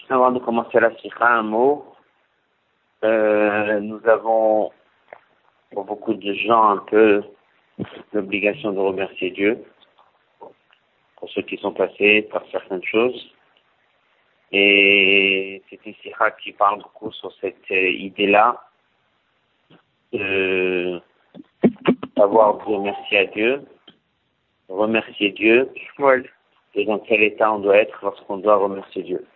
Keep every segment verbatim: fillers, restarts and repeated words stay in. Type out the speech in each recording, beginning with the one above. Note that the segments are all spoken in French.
Avant de commencer la sikha, un mot. Euh, nous avons, pour beaucoup de gens, un peu l'obligation de remercier Dieu pour ceux qui sont passés par certaines choses. Et c'est une sikha qui parle beaucoup sur cette idée-là de savoir dire merci à Dieu, remercier Dieu, et dans quel état on doit être lorsqu'on doit remercier Dieu.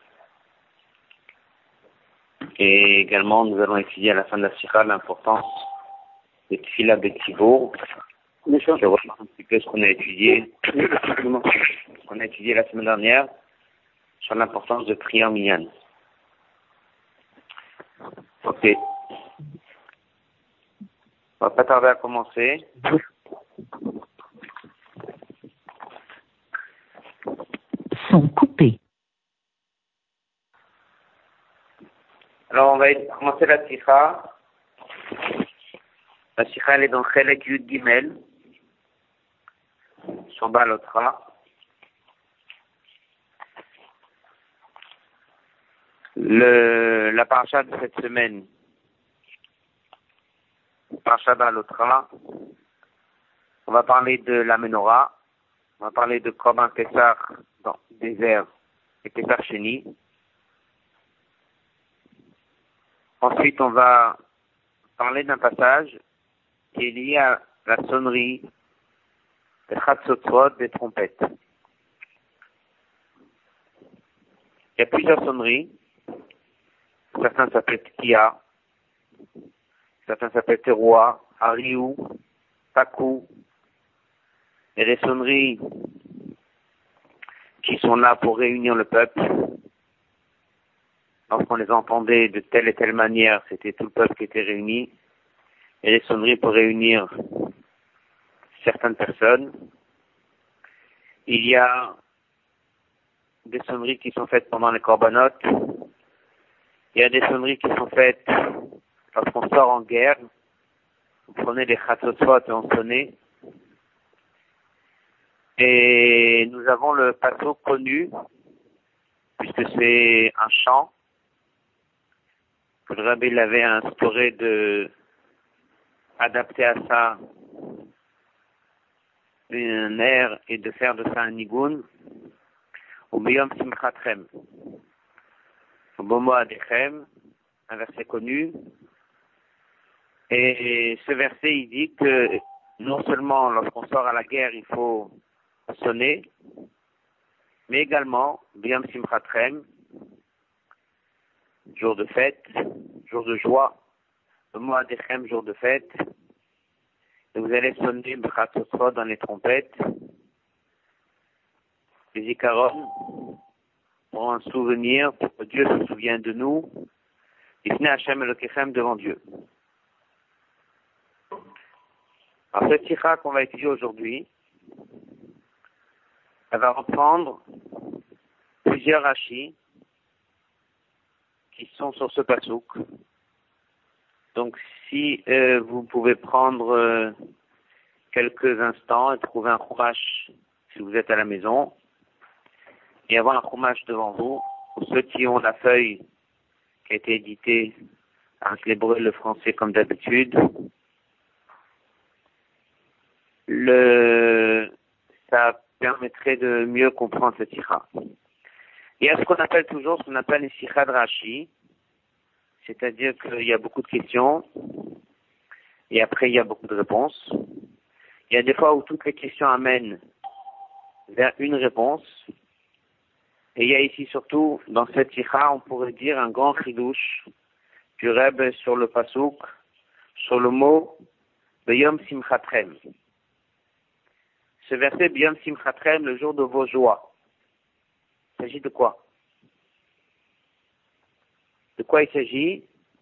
Et également, nous allons étudier à la fin de la sikha l'importance de Tfila B'Tzibour. Je reprends un petit peu ce qu'on a étudié, ce qu'on a étudié la semaine dernière sur l'importance de prier en minyan. Ok. On va pas tarder à commencer. Sont coupés. Alors, on va commencer la sikha. La sikha, elle est dans Chelek Yud Gimel, sur Balotra. Le, la paracha de cette semaine, paracha Balotra, on va parler de la menorah, on va parler de Korban Pessah dans le désert et Pessah Sheni. Ensuite, on va parler d'un passage qui est lié à la sonnerie des Chatzotzot, des trompettes. Il y a plusieurs sonneries. Certains s'appellent Tkiya, certains s'appellent Teroua, Hariou, Takou. Il y a des sonneries qui sont là pour réunir le peuple. Lorsqu'on les entendait de telle et telle manière, c'était tout le peuple qui était réuni. Il y a des sonneries pour réunir certaines personnes. Il y a des sonneries qui sont faites pendant les corbanotes. Il y a des sonneries qui sont faites lorsqu'on sort en guerre. Vous prenez des chatzotzot et on sonnait. Et nous avons le passeau connu, puisque c'est un chant que le rabbi l'avait instauré de adapter à ça un air et de faire de ça un nigun. Au Biyom Simchatrem. Au Bomo Adechem, un verset connu. Et ce verset, il dit que non seulement lorsqu'on sort à la guerre, il faut sonner, mais également, Biyom Simchatrem, jour de fête, jour de joie, Bomo Adechem, jour de fête. Et vous allez sonner B'chatzotzot dans les trompettes, les Zikaron, pour un souvenir, pour que Dieu se souvienne de nous, Ifnei Hashem Elokechem devant Dieu. Alors cette sikha qu'on va étudier aujourd'hui, elle va reprendre plusieurs rachis qui sont sur ce pasouk. Donc si euh, vous pouvez prendre euh, quelques instants et trouver un chumash si vous êtes à la maison, et avoir un chumash devant vous, pour ceux qui ont la feuille qui a été éditée avec l'hébreu et le français comme d'habitude, le, ça permettrait de mieux comprendre cette sikha. Il y a ce qu'on appelle toujours, ce qu'on appelle les sikha de Rashi, c'est-à-dire qu'il y a beaucoup de questions, et après il y a beaucoup de réponses. Il y a des fois où toutes les questions amènent vers une réponse, et il y a ici surtout, dans cette sikha, on pourrait dire un grand chidouche du Rebbe sur le pasouk, sur le mot B'yom Simchatrem. Ce verset, B'yom Simchatrem, le jour de vos joies. Il s'agit de quoi? De quoi il s'agit?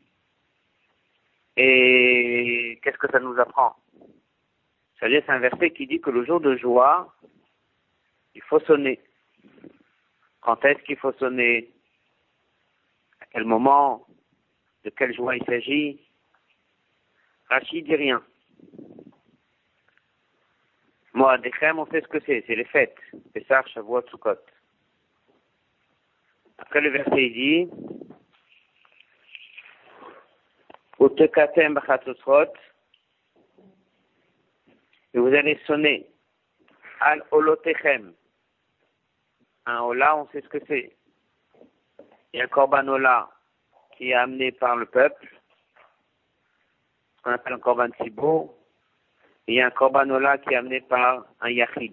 Et qu'est-ce que ça nous apprend? C'est-à-dire, c'est un verset qui dit que le jour de joie, il faut sonner. Quand est-ce qu'il faut sonner? À quel moment? De quelle joie il s'agit? Rachid dit rien. Moi, Dechem, on sait ce que c'est, c'est les fêtes. Pessah, Shavuot, Sukkot. Après le verset, il dit, Utekatem b'chatzotzrot, et vous allez sonner al olotechem. Un ola, on sait ce que c'est. Il y a un korban ola qui est amené par le peuple, ce qu'on appelle un korban tzibour. Et il y a un korban ola qui est amené par un yachid.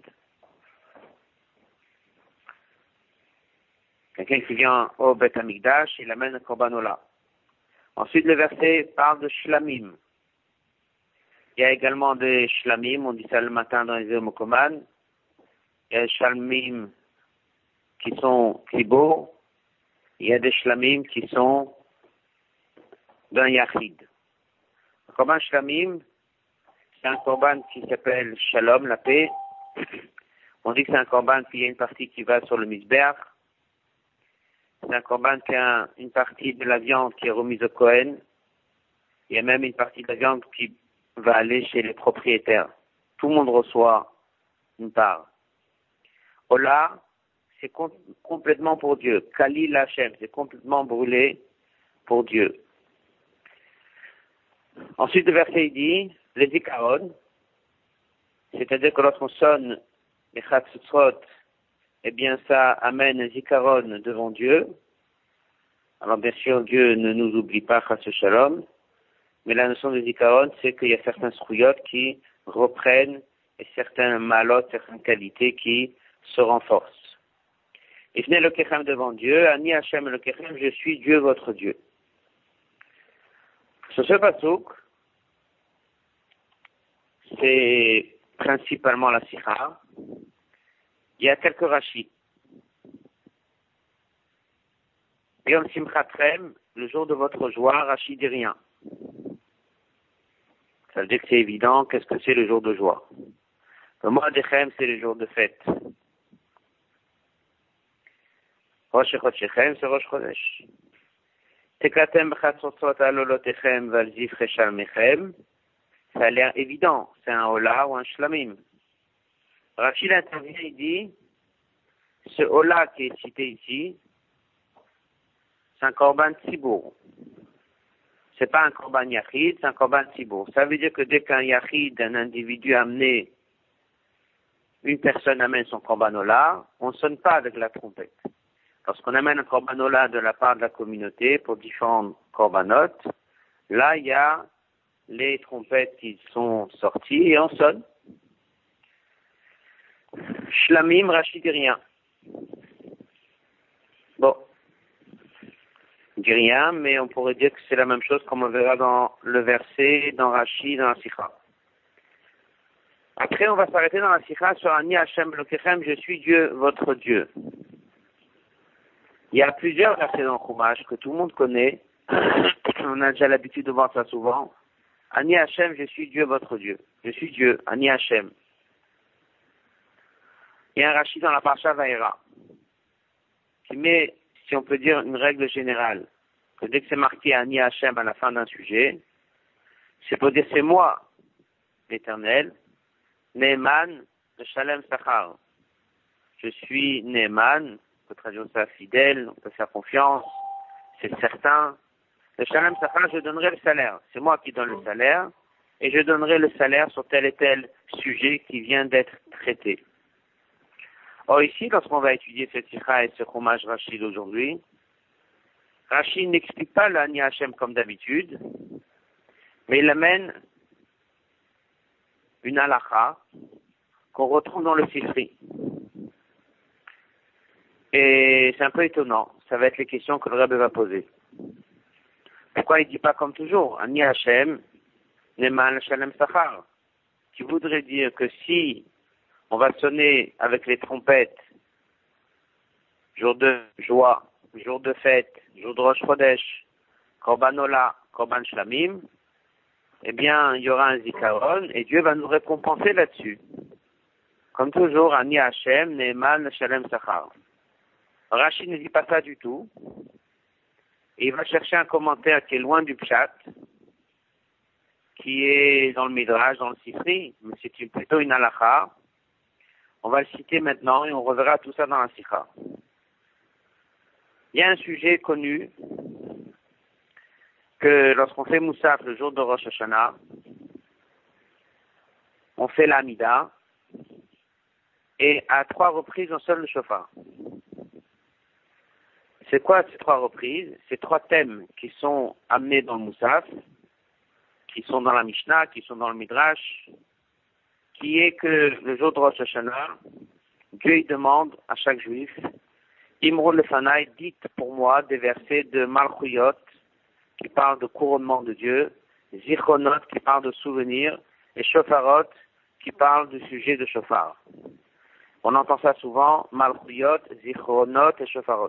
Quelqu'un qui vient au Beth Amikdash, il amène un korban ola. Ensuite, le verset parle de shlamim. Il y a également des shlamim, on dit ça le matin dans les Mokoman. Il y a des shlamim qui sont tzibour. Il y a des shlamim qui sont d'un yachid. Le korban shlamim, c'est un korban qui s'appelle shalom, la paix. On dit que c'est un korban qui a une partie qui va sur le misbeach. C'est un korban qui a une partie de la viande qui est remise au Kohen. Il y a même une partie de la viande qui va aller chez les propriétaires. Tout le monde reçoit une part. Ola, c'est com- complètement pour Dieu. Kali Hashem, c'est complètement brûlé pour Dieu. Ensuite, le verset dit, les zikaron, c'est-à-dire que lorsqu'on sonne les chatzutzrot, eh bien ça amène un zikaron devant Dieu. Alors bien sûr, Dieu ne nous oublie pas, chas shalom, mais la notion de zikaron, c'est qu'il y a certains srouyot qui reprennent et certains malot, certaines qualités qui se renforcent. Et venez le kechem devant Dieu, Ani Hashem le kechem, je suis Dieu votre Dieu. Sur ce pasouk, c'est principalement la sikha. Il y a quelques rachis. Yom Simchatrem, le jour de votre joie, Rashi dit rien. Ça veut dire que c'est évident, qu'est-ce que c'est le jour de joie. Le mois d'Echem, c'est le jour de fête. Rosh Chodshechem, c'est Rosh Chodesh. Tekatem b'chatzotzot alolotechem valzif rechalmechem. Ça a l'air évident, c'est un hola ou un shlamim. Rachid intervient, il dit, ce hola qui est cité ici, c'est un korban tzibour. C'est pas un korban yachid, c'est un korban tzibour. Ça veut dire que dès qu'un yachid, un individu amené, une personne amène son korban hola, on ne sonne pas avec la trompette. Lorsqu'on amène un korban hola de la part de la communauté pour différents korbanot, là il y a les trompettes qui sont sorties et on sonne. Shlamim, Rachid dit rien. Bon. Il dit rien, mais on pourrait dire que c'est la même chose comme on verra dans le verset, dans Rachid, dans la Sikha. Après, on va s'arrêter dans la Sikha sur Ani Hashem Lokechem, je suis Dieu, votre Dieu. Il y a plusieurs versets dans le Chumash que tout le monde connaît. On a déjà l'habitude de voir ça souvent. Ani Hashem, je suis Dieu, votre Dieu. Je suis Dieu, Ani Hashem. Il y a un Rachid dans la Parsha Vaïra qui met, si on peut dire, une règle générale, que dès que c'est marqué Ani Hashem à la fin d'un sujet, c'est pour dire c'est moi, l'Éternel, Neeman, le Shalem Sachar. Je suis Neeman, on peut traduire ça fidèle, on peut faire confiance, c'est certain. Le Shalem Sachar, je donnerai le salaire. C'est moi qui donne le salaire, et je donnerai le salaire sur tel et tel sujet qui vient d'être traité. Or ici, lorsqu'on va étudier cette sikha et ce chumash Rachid aujourd'hui, Rachid n'explique pas le Ani Hashem comme d'habitude, mais il amène une halakha qu'on retrouve dans le Sifri. Et c'est un peu étonnant, ça va être les questions que le Rebbe va poser. Pourquoi il ne dit pas comme toujours, Ani Hashem, Neman Shalem Sachar, qui voudrait dire que si on va sonner avec les trompettes, jour de joie, jour de fête, jour de Rosh Chodesh, Korban Ola, Korban Shlamim, eh bien, il y aura un zikaron et Dieu va nous récompenser là-dessus. Comme toujours, Ani Hashem, Neeman, Shalem Sachar. Rachid ne dit pas ça du tout. Et il va chercher un commentaire qui est loin du Pshat, qui est dans le Midrash, dans le Sifri, mais c'est plutôt une halakha. On va le citer maintenant et on reverra tout ça dans la Sikha. Il y a un sujet connu que lorsqu'on fait Moussaf le jour de Rosh Hashanah, on fait l'Amida et à trois reprises on sonne le shofar. C'est quoi ces trois reprises? Ces trois thèmes qui sont amenés dans le Moussaf, qui sont dans la Mishnah, qui sont dans le Midrash, qui est que le jour de Rosh Hashanah, Dieu il demande à chaque juif, Imrou Lefanai, dites pour moi des versets de Malchuyot, qui parlent de couronnement de Dieu, Zichronot, qui parlent de souvenirs, et Shofarot, qui parlent du sujet de Shofar. On entend ça souvent, Malchuyot, Zichronot et Shofarot.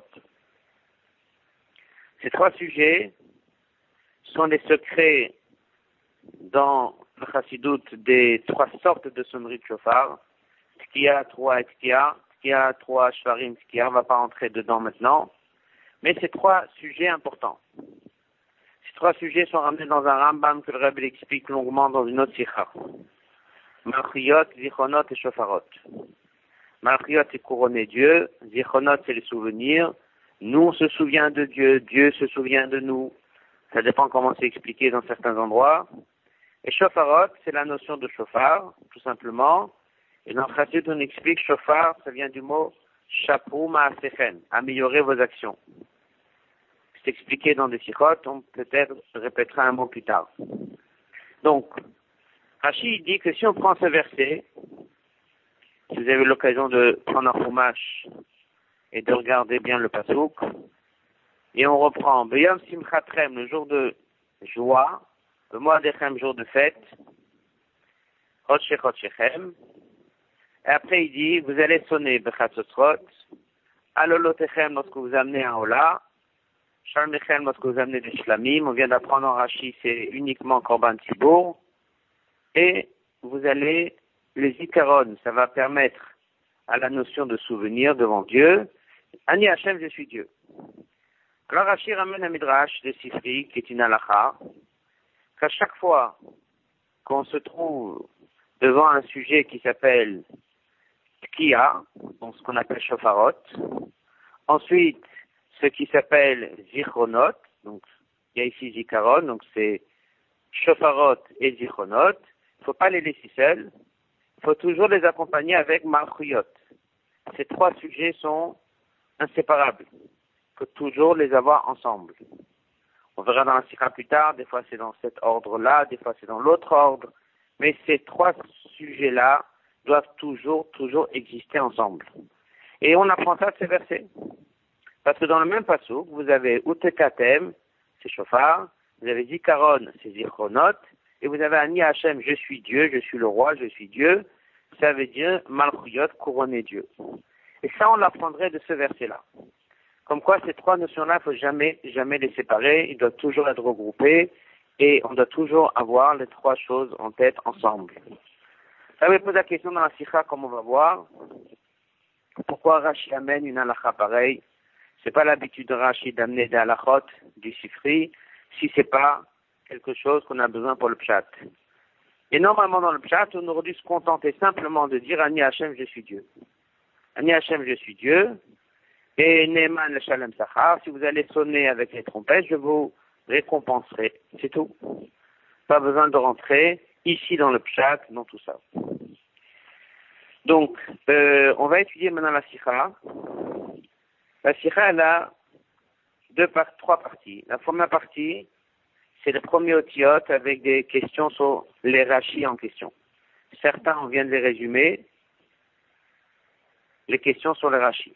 Ces trois sujets sont les secrets dans le Chassidut des trois sortes de sonneries de Shofar, Tkiya, Troa et Tkiya, Tkiya, Troa, Shvarim, Tkiya, on ne va pas entrer dedans maintenant, mais ces trois sujets importants. Ces trois sujets sont ramenés dans un Rambam que le Rebbe explique longuement dans une autre sikha. Malchuyot, Zichronot et Shofarot. Malchuyot, c'est couronner Dieu, Zichronot, c'est les souvenirs. Nous, on se souvient de Dieu, Dieu se souvient de nous. Ça dépend comment c'est expliqué dans certains endroits. Et Shofarot, c'est la notion de shofar, tout simplement. Et dans le Chassidut, on explique shofar, ça vient du mot shapru ma'asechen, améliorer vos actions. C'est expliqué dans des sikhot, on peut-être répétera un mot plus tard. Donc, Rashi dit que si on prend ce verset, si vous avez l'occasion de prendre un chumash et de regarder bien le pasouk, et on reprend Beyom Simchatrem, le jour de joie, le mois d'Echem, jour de fête, Chodshech Chodshechem, et après il dit, vous allez sonner Bechatzotzrot, Alolotechem lorsque vous amenez un Ola, Shalmechem lorsque vous amenez des Shlamim, on vient d'apprendre en Rashi, c'est uniquement Korban Tzibour, et vous allez les Zikaron, ça va permettre à la notion de souvenir devant Dieu, Ani Hashem, je suis Dieu. Alors Rashi ramène un midrash de Sifri, qui est une halakha, qu'à chaque fois qu'on se trouve devant un sujet qui s'appelle Tkiya, donc ce qu'on appelle Shofarot, ensuite ce qui s'appelle Zichronot, donc il y a ici Zikaron, donc c'est Shofarot et Zichronot, il ne faut pas les laisser seuls, il faut toujours les accompagner avec Malchuyot. Ces trois sujets sont inséparables. Il faut toujours les avoir ensemble. On verra dans la sikha plus tard, des fois c'est dans cet ordre-là, des fois c'est dans l'autre ordre, mais ces trois sujets-là doivent toujours, toujours exister ensemble. Et on apprend ça de ces versets. Parce que dans le même passouk, vous avez Utekatem, c'est Shofar, vous avez Zikaron, c'est Zichronot, et vous avez Ani Hashem, je suis Dieu, je suis le roi, je suis Dieu, ça veut dire Malchuyot, couronner Dieu. Et ça, on l'apprendrait de ce verset-là. Comme quoi, ces trois notions-là, il ne faut jamais, jamais les séparer, ils doivent toujours être regroupés, et on doit toujours avoir les trois choses en tête ensemble. Ça me pose la question dans la sikha, comme on va voir, pourquoi Rashi amène une halakha pareille? C'est pas l'habitude de Rashi d'amener des halakhot du Sifri, si c'est pas quelque chose qu'on a besoin pour le pshat. Et normalement, dans le pshat, on aurait dû se contenter simplement de dire Ani Hashem, je suis Dieu. Ani Hashem, je suis Dieu. Et Neman le Shalem Sachar, si vous allez sonner avec les trompettes, je vous récompenserai. C'est tout. Pas besoin de rentrer ici dans le pshat, dans tout ça. Donc, euh, on va étudier maintenant la sikha. La sikha, elle a deux par- trois parties. La première partie, c'est le premier otiyot avec des questions sur les rachis en question. Certains, on vient de les résumer. Les questions sur les rachis.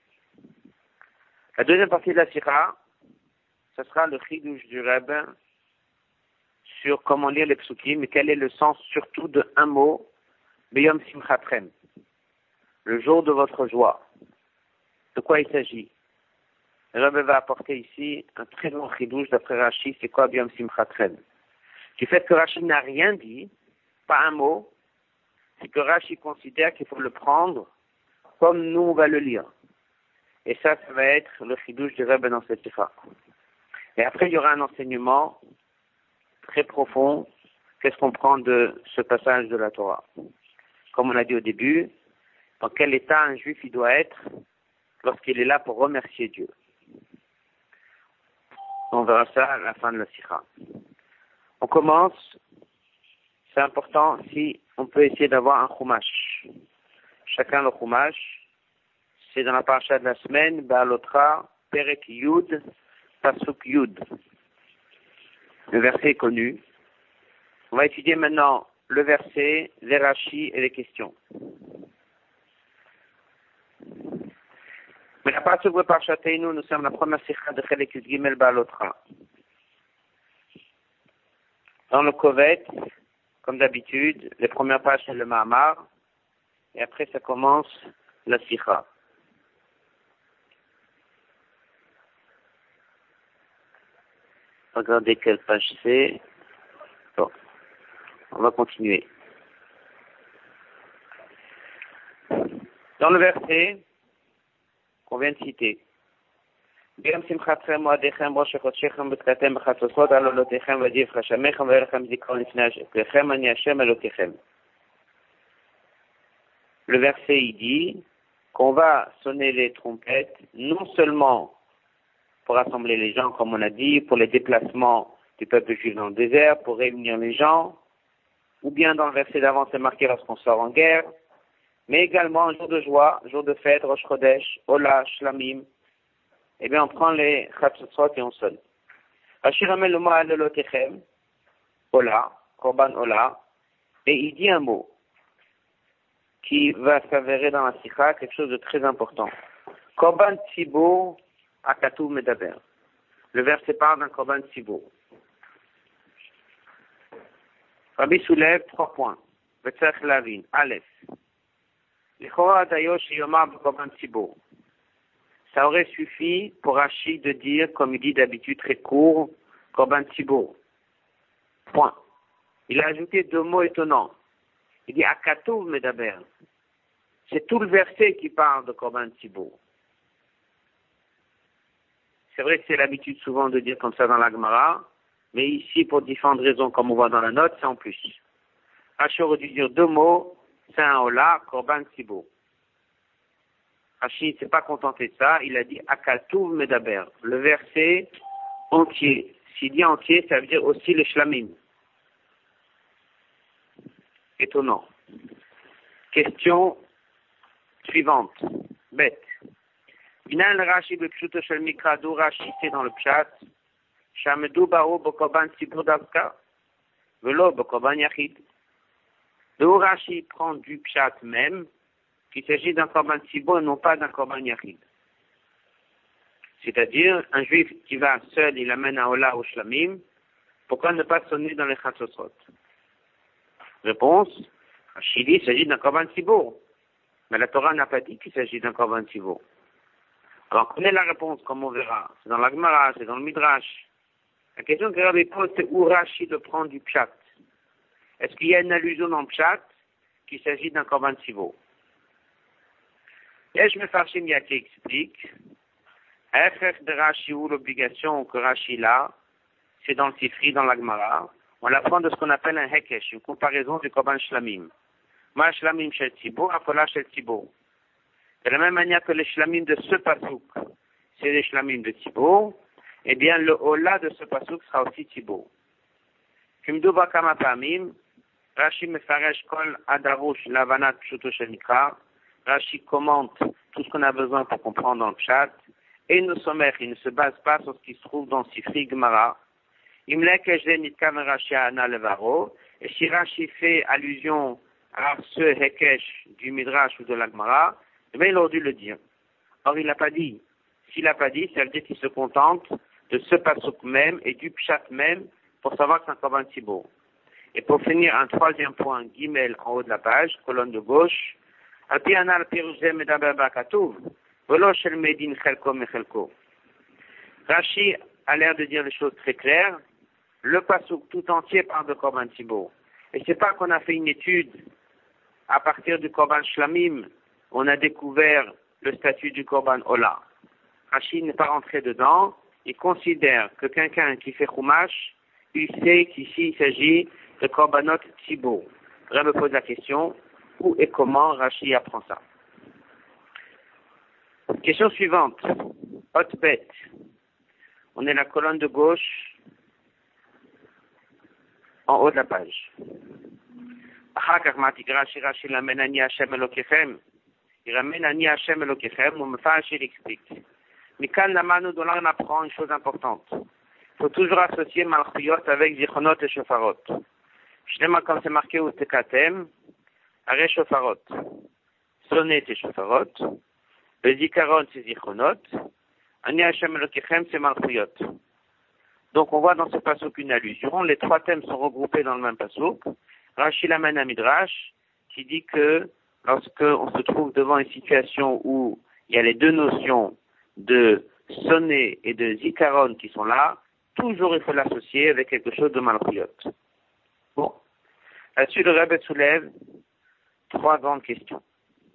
La deuxième partie de la sikha, ce sera le chidouche du Rebbe sur comment lire les psukim et quel est le sens surtout de un mot, Beyom Simchatrem, le jour de votre joie. De quoi il s'agit? Le Rebbe va apporter ici un très long chidouche d'après Rashi, c'est quoi Beyom Simchatrem? Du fait que Rashi n'a rien dit, pas un mot, c'est que Rashi considère qu'il faut le prendre comme nous on va le lire. Et ça, ça va être le chidouche du Rebbe dans cette sikha. Et après, il y aura un enseignement très profond. Qu'est-ce qu'on prend de ce passage de la Torah? Comme on a dit au début, dans quel état un juif il doit être lorsqu'il est là pour remercier Dieu. On verra ça à la fin de la sikha. On commence, c'est important si on peut essayer d'avoir un chumash. Chacun le chumash, c'est dans la paracha de la semaine, Ba'alotra, Perek Yud, Pasuk Yud. Le verset est connu. On va étudier maintenant le verset, les rachis et les questions. Mais la Pasuk de Parchateinu, nous sommes la première sikha de Chelek Yud Gimel Ba'alotra. Dans le Kovet, comme d'habitude, les premières pages c'est le Mahamar, et après ça commence la sikha. Regardez quelle page c'est. Bon, on va continuer. Dans le verset qu'on vient de citer, ביום שמחתכם מועדיכם ראש חודשכם בתקעתם בחצוצרות על עולותיכם ודיף חשמכם ויהיה לכם זיכרון לפני אלוקיכם אני השם אלוקיכם. Le verset il dit qu'on va sonner les trompettes non seulement pour rassembler les gens comme on a dit, pour les déplacements du peuple juif dans le désert, pour réunir les gens, ou bien dans le verset d'avant c'est marqué lorsqu'on sort en guerre, mais également un jour de joie, jour de fête, Rosh Chodesh, Ola, Shlamim. Eh bien, on prend les chatzotzot et on sonne. Ashiramel Loma Alelotechem, Ola, Korban Ola, et il dit un mot qui va s'avérer dans la sikha, quelque chose de très important. Korban Tzibur Akatuv Medaber. Le verset parle d'un Korban Tzibur. Rabbi soulève trois points. Vetzach Lavin, Aleph. L'Ichora Dayosh Yomar Korban Tzibur. Ça aurait suffi pour Rashi de dire, comme il dit d'habitude très court, Korban Tzibur. Point. Il a ajouté deux mots étonnants. Il dit Akatuv Medaber. C'est tout le verset qui parle de Korban Tzibur. C'est vrai que c'est l'habitude souvent de dire comme ça dans la Gemara, mais ici, pour différentes raisons, comme on voit dans la note, c'est en plus. Rashi aurait dû dire deux mots, c'est un Ola, Korban Tzibur. Rashi ne s'est pas contenté de ça, il a dit Akatuv Medaber, le verset entier. S'il dit entier, ça veut dire aussi les shlamim. Étonnant. Question suivante. Bête. Binan le Rashi bepshuto shel mikra, d'où Rashi c'est dans le pshat, Shamedou ba'o b'korban tzibur davka, velo b'korban yachid. D'où Rashi prend du pshat même, qu'il s'agit d'un korban tzibur et non pas d'un korban yachid. C'est-à-dire, un juif qui va seul, il amène un ola au shlamim, pourquoi ne pas sonner dans les chatzotzot? Réponse, Rashi dit, il s'agit d'un korban tzibur. Mais la Torah n'a pas dit qu'il s'agit d'un korban tzibur. Alors, on connaît la réponse, comme on verra. C'est dans la Gemara, c'est dans le Midrash. La question que Rabbi pose, c'est où Rashi le prend du pshat. Est-ce qu'il y a une allusion dans le pshat qu'il s'agit d'un korban tzibur? Yesh Mefarshim Yaki explique, Efrech de Rashi ou l'obligation que Rashi l'a, c'est dans le Sifri, dans la Gemara, on l'apprend de ce qu'on appelle un hekesh, une comparaison du korban shlamim. Ma shlamim shel tzibur, akola shel tzibur. De la même manière que les shlamim de ce pasouk, c'est les shlamim de tzibur, eh bien le ola de ce pasouk sera aussi tzibur. Kimdouba kama pamim, Rashi mefaresh kol adarush lavanat pshuto shel mikra. Rashi commente tout ce qu'on a besoin pour comprendre dans le pshat, et nous sommes, il ne se base pas sur ce qui se trouve dans Sifri Gemara. Imlek ejde nitkan Rashi ana levaro, et si Rashi fait allusion à ce hekesh du Midrash ou de la Gemara, eh bien il aurait dû le dire. Or il l'a pas dit. S'il l'a pas dit, ça veut dire qu'il se contente de ce pasuk même et du pshat même pour savoir que c'est un korban tzibur. Et pour finir, un troisième point, Gimel en haut de la page, colonne de gauche, Rashi a l'air de dire les choses très claires. Le pasuk tout entier parle de korban tzibur. Et c'est pas qu'on a fait une étude à partir du korban shlamim, on a découvert le statut du korban ola. Rashi n'est pas rentré dedans. Il considère que quelqu'un qui fait chumash, il sait qu'ici il s'agit de korbanot tzibur. Je me pose la question, où et comment Rashi apprend ça? Question suivante. Hot bet. On On est la colonne de gauche, en haut de la page. Il ramène Ani Hashem Elokechem, ou Mefash, il explique. Mikan Lamanu, dont là on apprend une chose importante. Il faut toujours associer Malchuyot avec Zichronot et Shofarot. Shnema, comme c'est marqué au Tekatem, Are Shofarot. Sonnet et Shofarot. Le Zikaron, c'est Zichronot. Ani Hashem Elokechem, c'est Malchuyot. Donc on voit dans ce passouk une allusion. Les trois thèmes sont regroupés dans le même passouk. Rashi l'amène à Midrash, qui dit que lorsque on se trouve devant une situation où il y a les deux notions de sonnet et de zikaron qui sont là, toujours il faut l'associer avec quelque chose de malchuyot. Bon. Là-dessus, le Rebbe soulève trois grandes questions.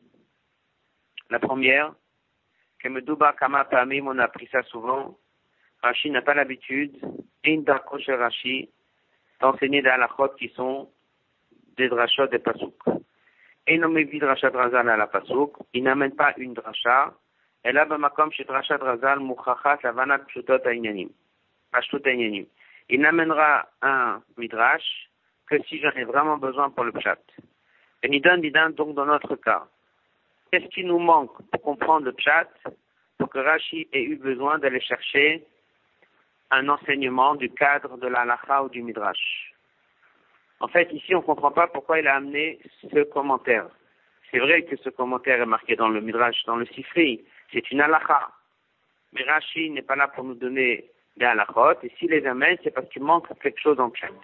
La première, Kemedouba Kama Pamim, on a appris ça souvent. Rashi n'a pas l'habitude, in darko shel Rashi, d'enseigner des halachot qui sont des drachot des pasuk. Et non mévi drachat razal à la pasuk, il n'amène pas une dracha, et là, bamakom chez drachat razal, mouchachat, lavanat pshutot ainyanim. Pashtot ainyanim. Il n'amènera un midrash que si j'en ai vraiment besoin pour le pshat. Et Nidan, Nidan, donc dans notre cas, qu'est-ce qui nous manque pour comprendre le pshat, pour que Rashi ait eu besoin d'aller chercher un enseignement du cadre de la halacha ou du midrash? En fait, ici, on ne comprend pas pourquoi il a amené ce commentaire. C'est vrai que ce commentaire est marqué dans le midrash, dans le sifri, c'est une halacha. Mais Rashi n'est pas là pour nous donner des halachot, et s'il les amène, c'est parce qu'il manque quelque chose dans le pshat.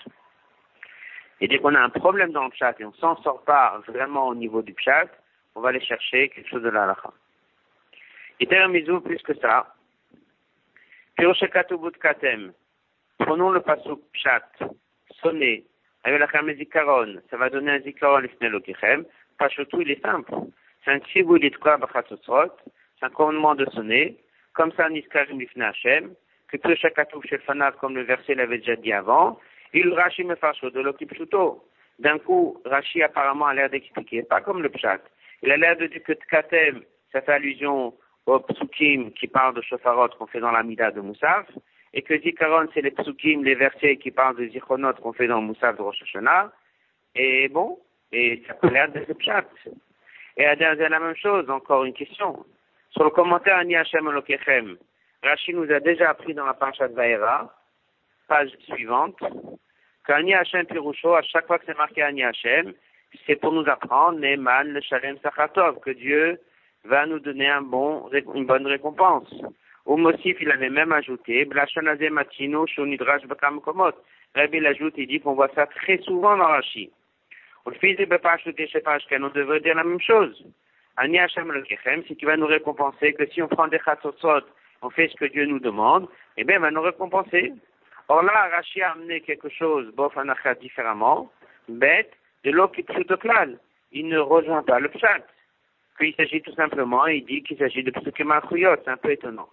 Et dès qu'on a un problème dans le pshat et on ne s'en sort pas vraiment au niveau du pshat, on va aller chercher quelque chose de la halacha. Et terminons plus que ça. Piroshekatubut katem. Prenons le pasuk pshat, sonné, avec la kame zikaron, ça va donner un zikaron l'ifnei Elokechem. Pachotou, il est simple. C'est un tzibou litkwa b'chatzotzrot, c'est un commandement de sonner, comme ça niskarim l'ifnei Hashem, que Piroshekatub shelfanav, comme le verset l'avait déjà dit avant, il Rashi mefarsho de l'okipshuto. D'un coup, Rashi apparemment a l'air d'expliquer, pas comme le pshat. Il a l'air de dire que tkatem, ça fait allusion aux psukim qui parlent de shofarot qu'on fait dans la mida de Moussaf, et que Zikaron, c'est les psukim, les versets qui parlent de zichronot qu'on fait dans le Moussaf de Rosh Hashanah, et bon, et ça peut l'air de ce pshat. Et à dire la même chose, encore une question. Sur le commentaire Ani Hashem Elokechem, Rashi nous a déjà appris dans la Parashat Vaera, page suivante, qu'Ani Hashem Pirusho, à chaque fois que c'est marqué Ani Hashem, c'est pour nous apprendre, Neman, le Shalem Sachatov, que Dieu va nous donner un bon, une bonne récompense. Au Mosif, il avait même ajouté, Blashanaze Matino, Shonidrash Bakam Komot. Rabbi l'ajoute, il dit qu'on voit ça très souvent dans Rashi. Au fils de Bepash, on devrait dire la même chose. Ani Hashem Elokechem, c'est qu'il va nous récompenser que si on prend des chatzotzot, on fait ce que Dieu nous demande, eh bien, il va nous récompenser. Or là, Rashi a amené quelque chose, bof anachat différemment, bête, de l'eau qui pshutoklal. Il ne rejoint pas le pshat. Qu'il s'agit tout simplement, il dit qu'il s'agit de psukim achuyot, c'est un peu étonnant.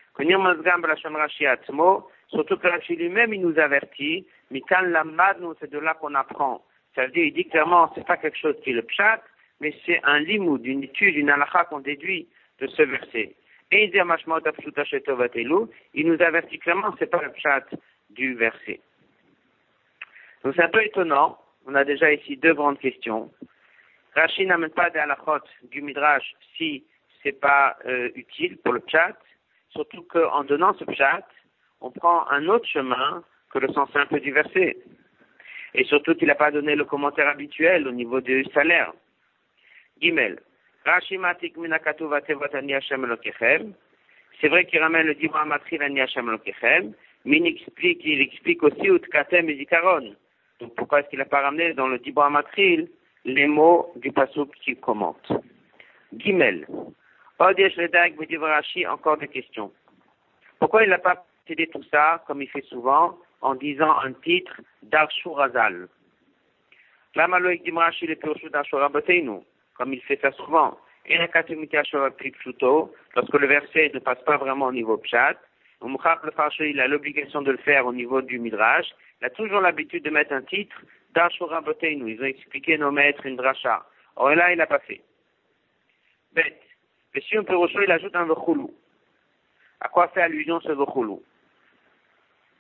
Surtout que Rashi lui-même, il nous avertit, mikan lamad, c'est de là qu'on apprend. Ça veut dire, il dit clairement, c'est pas quelque chose qui est le pshat, mais c'est un limoud, une étude, une halakha qu'on déduit de ce verset. Et il dit, il nous avertit clairement, c'est pas le pshat du verset. Donc c'est un peu étonnant. On a déjà ici deux grandes questions. Rashi n'amène pas des halachot du midrash si c'est pas euh, utile pour le pshat. Surtout qu'en donnant ce pshat, on prend un autre chemin que le sens simple du verset. Et surtout qu'il n'a pas donné le commentaire habituel au niveau du salaire. Gimel. Rashi matik minakatu vatevot ani Hashem Elokechem. C'est vrai qu'il ramène le dibra matril ani Hashem Elokechem, mais il explique, il explique aussi utkatem et zikaron. Donc pourquoi est-ce qu'il n'a pas ramené dans le dibra matril les mots du pasuk qu'il commente? Gimel. Odesh ledag Rashi, encore des questions. Pourquoi il n'a pas procédé tout ça, comme il fait souvent, en disant un titre d'Arshur Razal? Lamaloïk Dimrashi le Pirshu d'Arshur Raboteinu, comme il fait ça souvent. Et la Katumiti Arshur Pshuto, lorsque le verset ne passe pas vraiment au niveau Pshat, Umchak le Farché, il a l'obligation de le faire au niveau du Midrash, il a toujours l'habitude de mettre un titre d'Arshur Raboteinu. Ils ont expliqué nos maîtres une dracha. Or là, il n'a pas fait. Bête. Et si on peut reçoit, il ajoute un vechulu. À quoi fait allusion ce vechulu?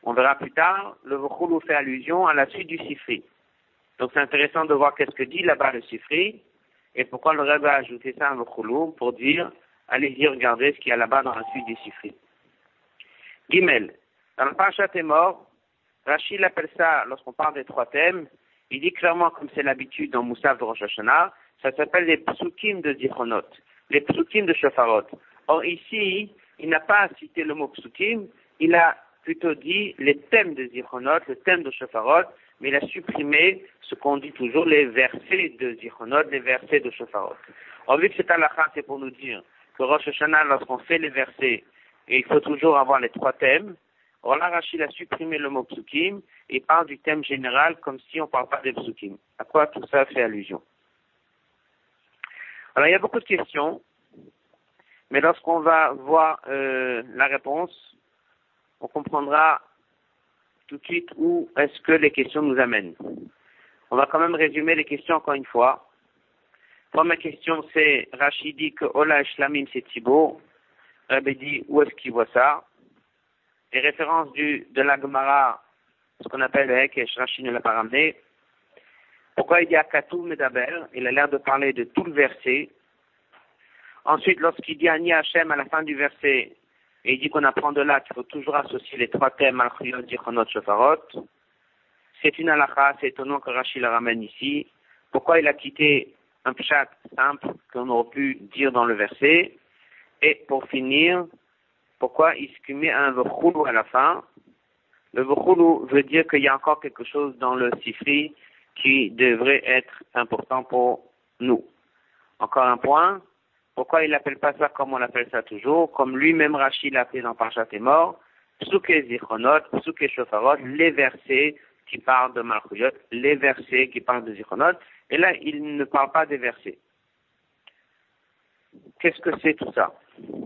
On verra plus tard, le V'chulu fait allusion à la suite du Sifri. Donc c'est intéressant de voir qu'est-ce que dit là-bas le Sifri, et pourquoi le Rebbe a ajouté ça à V'chulu, pour dire, allez-y, regardez ce qu'il y a là-bas dans la suite du Sifri. Gimel. Dans la Parashat Emor, Rashi l'appelle ça, lorsqu'on parle des trois thèmes, il dit clairement, comme c'est l'habitude dans Moussaf de Rosh Hashanah, ça s'appelle les psukim de Zichronot, les psukim de Shofarot. Or ici, il n'a pas cité le mot psukim, il a plutôt dit les thèmes de Zichronot, le thème de Shofarot, mais il a supprimé ce qu'on dit toujours, les versets de Zichronot, les versets de Shofarot. Or vu que c'est halakha, c'est pour nous dire que Rosh Hashanah, lorsqu'on fait les versets, et il faut toujours avoir les trois thèmes, or là, Rachid a supprimé le mot psukim et parle du thème général comme si on ne parle pas des psukim. À quoi tout ça fait allusion? Alors, il y a beaucoup de questions, mais lorsqu'on va voir euh, la réponse, on comprendra tout de suite où est-ce que les questions nous amènent. On va quand même résumer les questions encore une fois. Première question, c'est Rachid dit que Ola Shlamim c'est Thibaut. Rabbi dit où est-ce qu'il voit ça? Les références du, de la Gemara, ce qu'on appelle le Hekesh, Rachid ne l'a pas ramené. Pourquoi il dit Akatou Medaber? Il a l'air de parler de tout le verset. Ensuite, lorsqu'il dit Ani Hashem à la fin du verset, et il dit qu'on apprend de là qu'il faut toujours associer les trois thèmes Malchuyot, Zichronot, Shofarot. C'est une halakha, c'est étonnant que Rachid le ramène ici. Pourquoi il a quitté un pshat simple qu'on aurait pu dire dans le verset? Et pour finir, pourquoi il se met un v'chulu à la fin? Le v'chulu veut dire qu'il y a encore quelque chose dans le sifri qui devrait être important pour nous. Encore un point. Pourquoi il n'appelle pas ça comme on l'appelle ça toujours? Comme lui-même Rachid l'a appelé dans Parashat Emor, Psuke Zichronot, Psuke Shofarot, les versets qui parlent de Malchuyot, les versets qui parlent de Zichronot. Et là, il ne parle pas des versets. Qu'est-ce que c'est tout ça?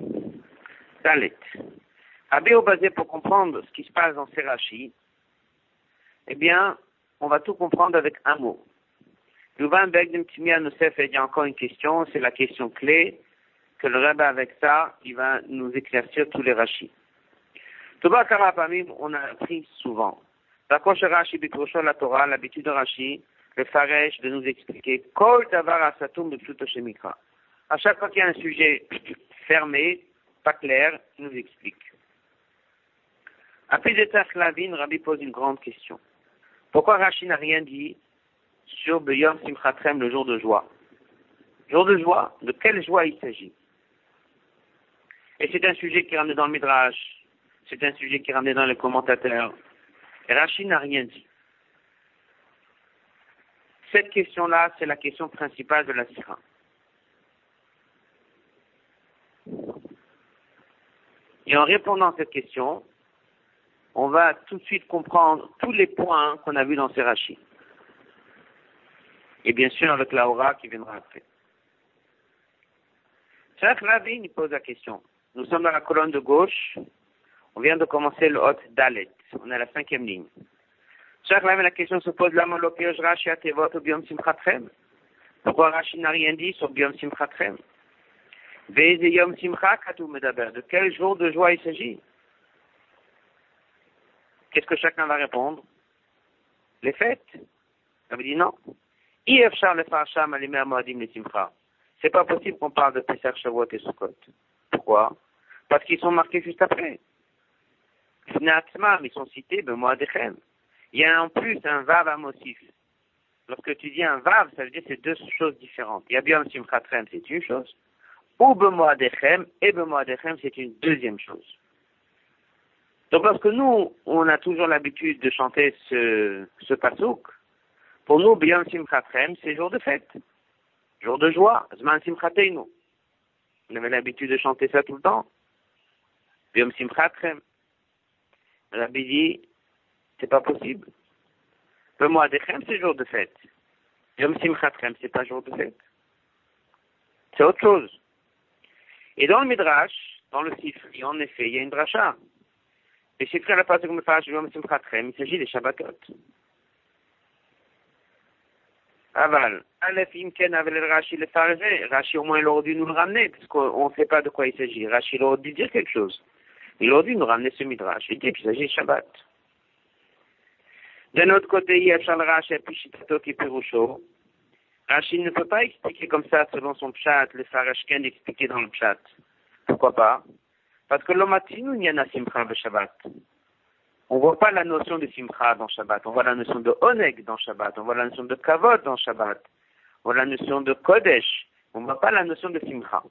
Dalet. Abéo basé pour comprendre ce qui se passe dans ces Rachis, eh bien, on va tout comprendre avec un mot. Louvain Begdim Timia Nosef, il y a encore une question, c'est la question clé, que le Rebbe avec ça, il va nous éclaircir tous les Rachis. Touba Karapamim, on a appris souvent. D'accroche Rashi, Bikrosho la Torah, l'habitude de Rashi, le Faresh, de nous expliquer, Kol Tavar Asatum de Pshuto Shemikra. À chaque fois qu'il y a un sujet fermé, pas clair, il nous explique. Après Zetzach Lavin, Rabbi pose une grande question. Pourquoi Rashi n'a rien dit sur Beyom Simchatrem, le jour de joie? Jour de joie, de quelle joie il s'agit? Et c'est un sujet qui est ramené dans le Midrash, c'est un sujet qui est ramené dans les commentateurs. Et Rashi n'a rien dit. Cette question-là, c'est la question principale de la Sira. Et en répondant à cette question, on va tout de suite comprendre tous les points qu'on a vus dans ces Rachis. Et bien sûr avec la aura qui viendra après. Cheikh Lavin, il pose la question. Nous sommes dans la colonne de gauche. On vient de commencer le Hot Dalet. On est à la cinquième ligne. Cheikh Lavin, la question se pose, Lama Lopioj Rashi Atevot ou Biom Simchatrem? Pourquoi Rashi n'a rien dit sur Biom Simchatrem? Veze Yom Simcha Katou Medaber. De quel jour de joie il s'agit? Qu'est-ce que chacun va répondre? Les fêtes. Ça veut dire non. Iefchar le Farsham Alimer Moadim le Simcha. C'est pas possible qu'on parle de Pesach, Shavuot et Sukkot. Pourquoi? Parce qu'ils sont marqués juste après. Ils sont cités, ben Moadechem. Il y a en plus un Vav à Mosif. Lorsque tu dis un Vav, ça veut dire que c'est deux choses différentes. Il y a bien Simchatrem, c'est une chose. Ou Bemoadechem, et Bemoadechem, c'est une deuxième chose. Donc lorsque nous, on a toujours l'habitude de chanter ce, ce pasouk, pour nous, Biyom Simchatrem, c'est jour de fête, jour de joie, Zman Simchateinu. On avait l'habitude de chanter ça tout le temps. Biyom Simchatrem. Rabbi dit, c'est pas possible. Bemoadechem, c'est jour de fête. Biyom Simchatrem, c'est pas jour de fête. C'est autre chose. Et dans le Midrash, dans le Sifri, en effet, il y a une dracha. Et Sifri à la place de Gomefarash, il s'agit des Shabbatot. Aval, Aleph Imken avec le Rashi le Farvé. Rashi au moins il aurait dû nous le ramener, puisqu'on ne sait pas de quoi il s'agit. Rashi il aurait dû dire quelque chose. Il aurait dû nous ramener ce Midrash. Il dit qu'il s'agit de Shabbat. D'un autre côté, Yachal Rashi Pishitato Kipirusho. Rashi ne peut pas expliquer comme ça selon son pshat, le Sarashken expliqué dans le pshat. Pourquoi pas? Parce que l'omatinu nyana simcha be Shabbat. On voit pas la notion de simcha dans Shabbat. On voit la notion de oneg dans Shabbat. On voit la notion de kavod dans Shabbat. On voit la notion de kodesh. On voit pas la notion de simcha.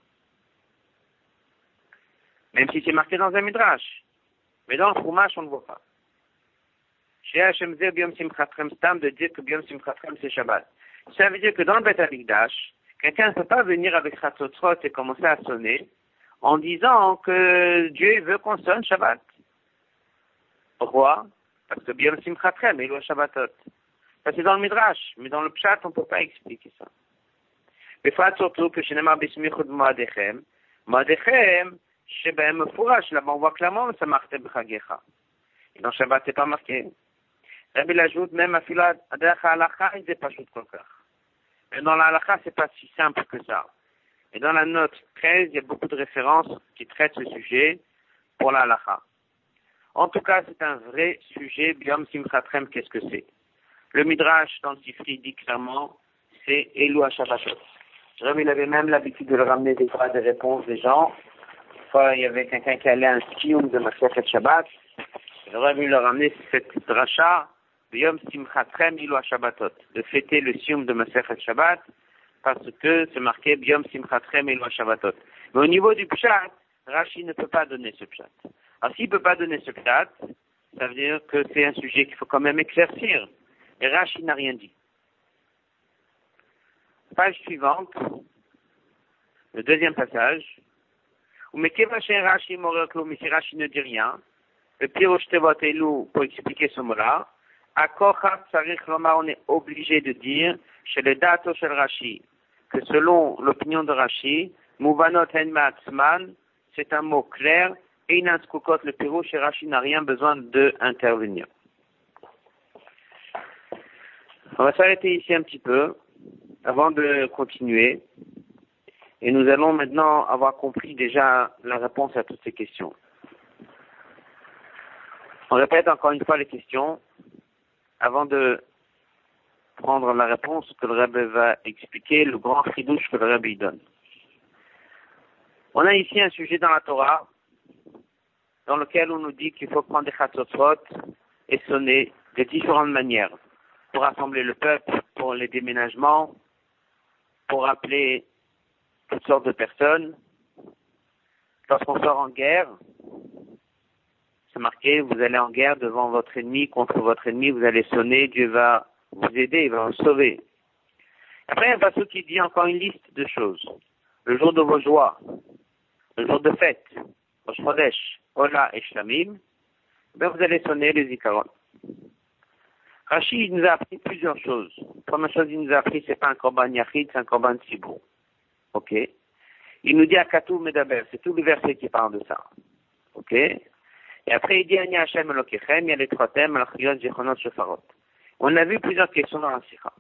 Même si c'est marqué dans un midrash. Mais dans le chumash, on ne voit pas. Chez Hashem Zeh Biyom Simchatrem Stam de dire que Biyom Simchatrem c'est Shabbat. Ça veut dire que dans le Beth Amikdash, quelqu'un ne peut pas venir avec Chatzotzrot et commencer à sonner en disant que Dieu veut qu'on sonne Shabbat. Pourquoi? Parce que Biyom Simchatrem, il est Shabbatot. Ça c'est dans le Midrash, mais dans le Pshat, on ne peut pas expliquer ça. Mais faut surtout que chez Nemar Bismichud Moadechem, Moadechem, chez Behem Fourash, là-bas on voit clairement ça marque Bechagecha. Et dans Shabbat, c'est pas marqué. Rabbi l'ajoute, même à Filat, Adécha Halakha, il n'est pas chute encore. Mais dans la Halakha, c'est pas si simple que ça. Et dans la note treize, il y a beaucoup de références qui traitent ce sujet pour la Halakha. En tout cas, c'est un vrai sujet, Biyom Simchatrem, qu'est-ce que c'est? Le Midrash, dans le Sifri, dit clairement, c'est Elou HaShabbatot. Rabbi, il avait même l'habitude de le ramener des fois des réponses des gens. Une fois, il y avait quelqu'un qui allait à un skium de Masechet Shabbat. Le Rabbi leur a ramené cette dracha, Biyom Simchatrem Ilu HaShabbatot, de fêter le sium de Masechet Shabbat, parce que c'est marqué Biyom Simchatrem Ilu HaShabbatot. Mais au niveau du pshat, Rashi ne peut pas donner ce pshat. Alors s'il ne peut pas donner ce pshat, ça veut dire que c'est un sujet qu'il faut quand même éclaircir. Et Rashi n'a rien dit. Page suivante, le deuxième passage. Ou mais Rashi Moreklo, mais si Rashi ne dit rien, le Pirosh Tevot Elou, pour expliquer ce mot-là, à Kochat Sarich Lomar, on est obligé de dire, chez le Dato Shel Rashi, que selon l'opinion de Rashi, Mouvanot Henma Atzman, c'est un mot clair, et Inanskukot, le Pirosh chez Rashi n'a rien besoin d'intervenir. On va s'arrêter ici un petit peu, avant de continuer, et nous allons maintenant avoir compris déjà la réponse à toutes ces questions. On répète encore une fois les questions avant de prendre la réponse que le Rebbe va expliquer, le grand chidouche que le Rebbe y donne. On a ici un sujet dans la Torah dans lequel on nous dit qu'il faut prendre des chatzotzrot et sonner de différentes manières pour rassembler le peuple, pour les déménagements, pour appeler toutes sortes de personnes. Lorsqu'on sort en guerre, c'est marqué, vous allez en guerre devant votre ennemi, contre votre ennemi, vous allez sonner, Dieu va vous aider, il va vous sauver. Après, il y a un passage qui dit encore une liste de choses. Le jour de vos joies, le jour de fête, Rosh Chodesh, Ola et Shlamim, ben vous allez sonner les Zikaron. Rashi nous a appris plusieurs choses. La première chose qu'il nous a appris, c'est pas un korban yachid, c'est un korban tzibur. Ok. Il nous dit à Katou Medaber, c'est tout le verset qui parle de ça. Ok. Et après, il dit, Ani Hashem Elokechem, il y a les trois thèmes, Al-Chiyot, Zechonot, Shofarot. On a vu plusieurs questions dans la Sikha.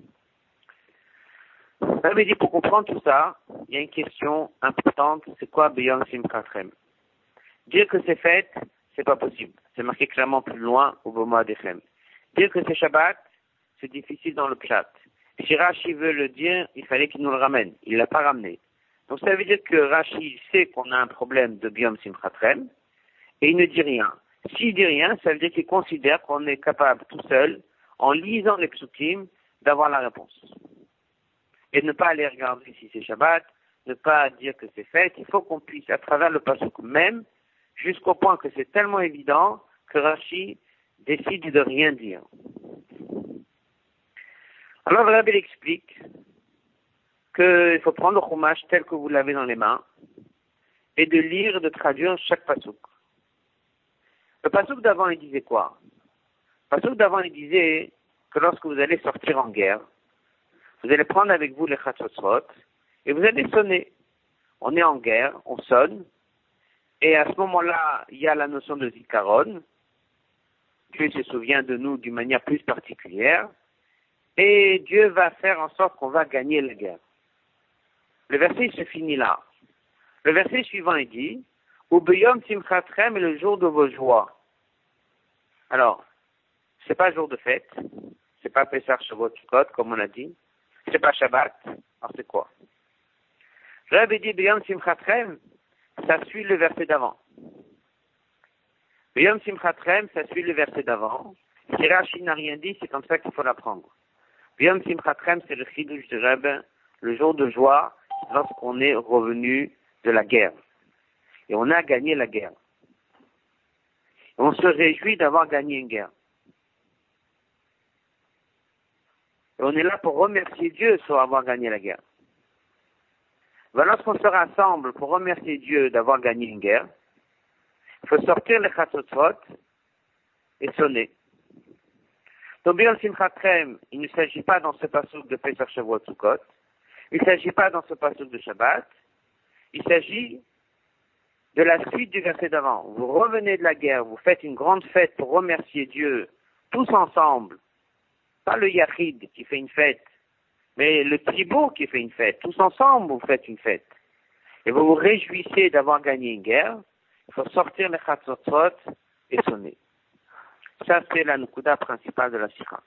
Ça veut dire, pour comprendre tout ça, il y a une question importante, c'est quoi Biyom Simchatrem? Dire que c'est fête, c'est pas possible. C'est marqué clairement plus loin au Bomo Adechem. Dire que c'est Shabbat, c'est difficile dans le Pshat. Si Rashi veut le dire, il fallait qu'il nous le ramène. Il l'a pas ramené. Donc ça veut dire que Rashi sait qu'on a un problème de Biyom Simchatrem, et il ne dit rien. S'il dit rien, ça veut dire qu'il considère qu'on est capable tout seul, en lisant les psukim, d'avoir la réponse. Et ne pas aller regarder si c'est Shabbat, ne pas dire que c'est fête. Il faut qu'on puisse, à travers le pasuk même, jusqu'au point que c'est tellement évident que Rashi décide de rien dire. Alors le Rabbi explique qu'il faut prendre le chumash tel que vous l'avez dans les mains et de lire et de traduire chaque pasuk. Le pasuk d'avant, il disait quoi? Le pasuk d'avant, il disait que lorsque vous allez sortir en guerre, vous allez prendre avec vous les chatzotzrot et vous allez sonner. On est en guerre, on sonne, et à ce moment-là, il y a la notion de zikaron. Dieu se souvient de nous d'une manière plus particulière, et Dieu va faire en sorte qu'on va gagner la guerre. Le verset se finit là. Le verset suivant, il dit, Ubeyom simchatrem est le jour de vos joies. Alors, c'est pas jour de fête, c'est pas Pessah, Shavuot, Sukkot, comme on a dit, c'est pas Shabbat, alors c'est quoi? Le Rabbi dit, B'yom Simchat-Trem, ça suit le verset d'avant. B'yom Simchat-Trem, ça suit le verset d'avant. Si Rashi n'a rien dit, c'est comme ça qu'il faut l'apprendre. B'yom Simchat-Trem, c'est le chidouche de Rebbe, le jour de joie, lorsqu'on est revenu de la guerre. Et on a gagné la guerre. Et on se réjouit d'avoir gagné une guerre. Et on est là pour remercier Dieu sur avoir gagné la guerre. Ben, lorsqu'on se rassemble pour remercier Dieu d'avoir gagné une guerre, il faut sortir les chatzotzot et sonner. Donc, B'yom Simchat-Trem, il ne s'agit pas dans ce passouk de Pesach, Shavuot, Sukkot. Il ne s'agit pas dans ce passouk de Shabbat. Il s'agit de la suite du verset d'avant. Vous revenez de la guerre, vous faites une grande fête pour remercier Dieu, tous ensemble. Pas le Yachid qui fait une fête, mais le Tzibour qui fait une fête. Tous ensemble, vous faites une fête. Et vous vous réjouissez d'avoir gagné une guerre. Il faut sortir les chatzotzot et sonner. Ça, c'est la nukuda principale de la sikha.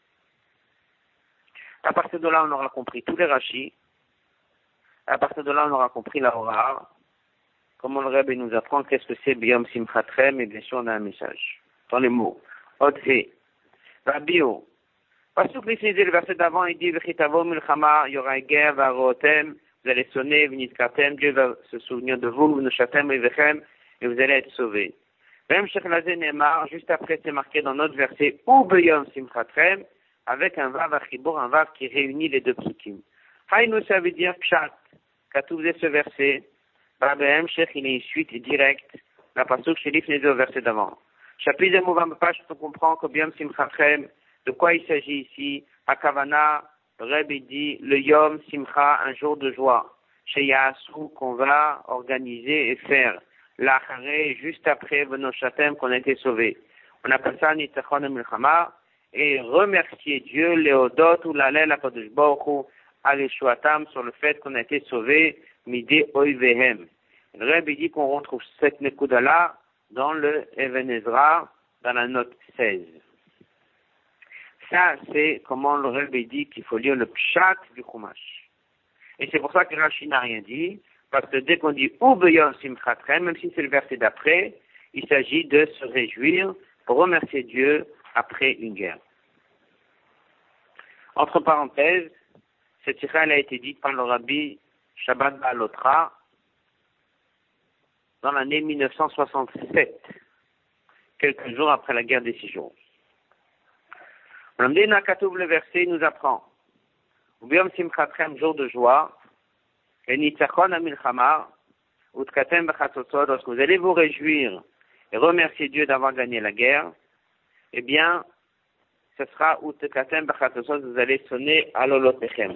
À partir de là, on aura compris tous les rachis. À partir de là, on aura compris la Horah. Comment le Rebbe nous apprend qu'est-ce que c'est B'yom Simchat-Trem, et bien sûr, on a un message. Dans les mots. Odhe. Rabio. Parce que le verset d'avant, il dit, V'chitavo milchama, il y aura une guerre, V'arotem, vous allez sonner, V'nitkatem, Dieu va se souvenir de vous, V'noshatem, V'vechem, et vous allez être sauvés. Même Shechlazé Neymar, juste après, c'est marqué dans notre verset, ou B'yom Simchat-Trem, avec un vav achibour, un vav qui réunit les deux psukim. Haïnou, ça veut dire pshat. Quand vous ce verset, Babem, Shech, il est une suite directe, la pasuk Shelif n'est au verset d'avant. Chapitre de Mouvam Page, on comprend que B'yom Simchat-Trem, de quoi il s'agit ici? Akavana, Rebbe dit, le Yom Simcha, un jour de joie. Chez Yassou, qu'on va organiser et faire. L'Achare, juste après Venoshatem, qu'on a été sauvé. On appelle ça Nitzachon Milchama, et remercier Dieu, Léodot ou l'Alel Akadosh Baruch Hu, Aleshuatam, sur le fait qu'on a été sauvé, Midé Oivehem. Le Rebbe dit qu'on retrouve cette Nekuda-là dans le Even Ezra, dans la note seize. Ça, c'est comment le Rebbe dit qu'il faut lire le pshat du Chumash. Et c'est pour ça que Rashi n'a rien dit, parce que dès qu'on dit ou B'yom Simchat-Trem, même si c'est le verset d'après, il s'agit de se réjouir pour remercier Dieu après une guerre. Entre parenthèses, cette sikha a été dite par le Rabbi Shabbat Ba'alotra dans l'année mille neuf cent soixante-sept, quelques jours après la guerre des six jours. Ramdena Katoub, le verset nous apprend, B'yom Simchat-Trem, jour de joie, et Nitzachon Amilchama, Utkatem B'chatzotzot, lorsque vous allez vous réjouir et remercier Dieu d'avoir gagné la guerre, eh bien, ce sera Utkatem B'chatzotzot, vous allez sonner Alolotechem.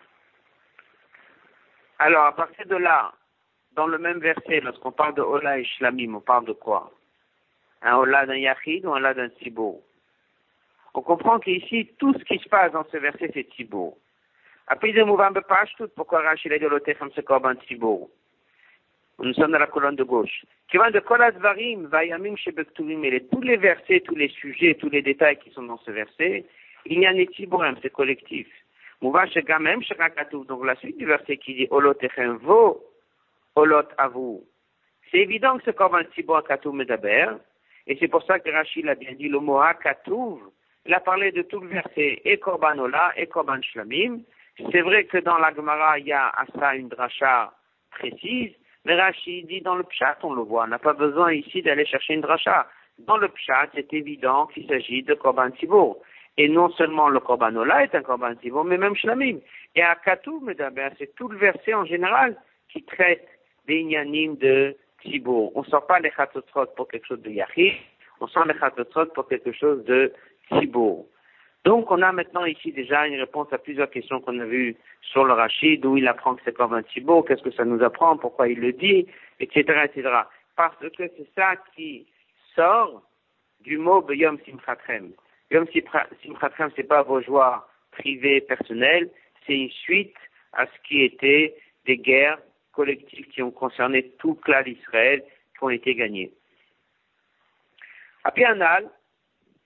Alors, à partir de là, dans le même verset, lorsqu'on parle de Ola et Shlamim, on parle de quoi? Un Ola d'un Yachid ou un Ola d'un Tzibour? On comprend qu'ici, tout ce qui se passe dans ce verset, c'est Tzibour. Après, il y tout pourquoi Rachid a dit l'Otechem c'est Korban Tzibour. Nous sommes dans la colonne de gauche. Qui va de Kolat Varim, Vayamim Shebektuvim, et tous les versets, tous les sujets, tous les détails qui sont dans ce verset, il y a un Tzibourem, c'est collectif. Mouva Shegamem Shekakatouf, donc la suite du verset qui dit Olotechem vo, Olot avou. C'est évident que ce Korban Tzibour Katouf Medaber, et c'est pour ça que Rachid a bien dit le mot Katouf. Il a parlé de tout le verset, et Korban Ola, et Korban Shlamim. C'est vrai que dans la Gemara, il y a à ça une dracha précise, mais Rashi dit dans le Pshat, on le voit, on n'a pas besoin ici d'aller chercher une dracha. Dans le Pshat, c'est évident qu'il s'agit de Korban Tzibour. Et non seulement le Korban Ola est un Korban Tzibour, mais même Shlamim. Et à Katou, c'est tout le verset en général qui traite des Inyanim de Tzibour. On ne sort pas les Chatzotzot pour quelque chose de Yachid, on sort les Chatzotzot pour quelque chose de Tzibour. Donc, on a maintenant ici déjà une réponse à plusieurs questions qu'on a vues sur le Rachid, d'où il apprend que c'est comme un Tzibour, qu'est-ce que ça nous apprend, pourquoi il le dit, et cetera, et cetera. Parce que c'est ça qui sort du mot B'yom Simchat-Trem. B'yom Simchat-Trem, c'est pas vos joies privées, personnelles, c'est une suite à ce qui était des guerres collectives qui ont concerné tout clan d'Israël, qui ont été gagnées. À Pianal,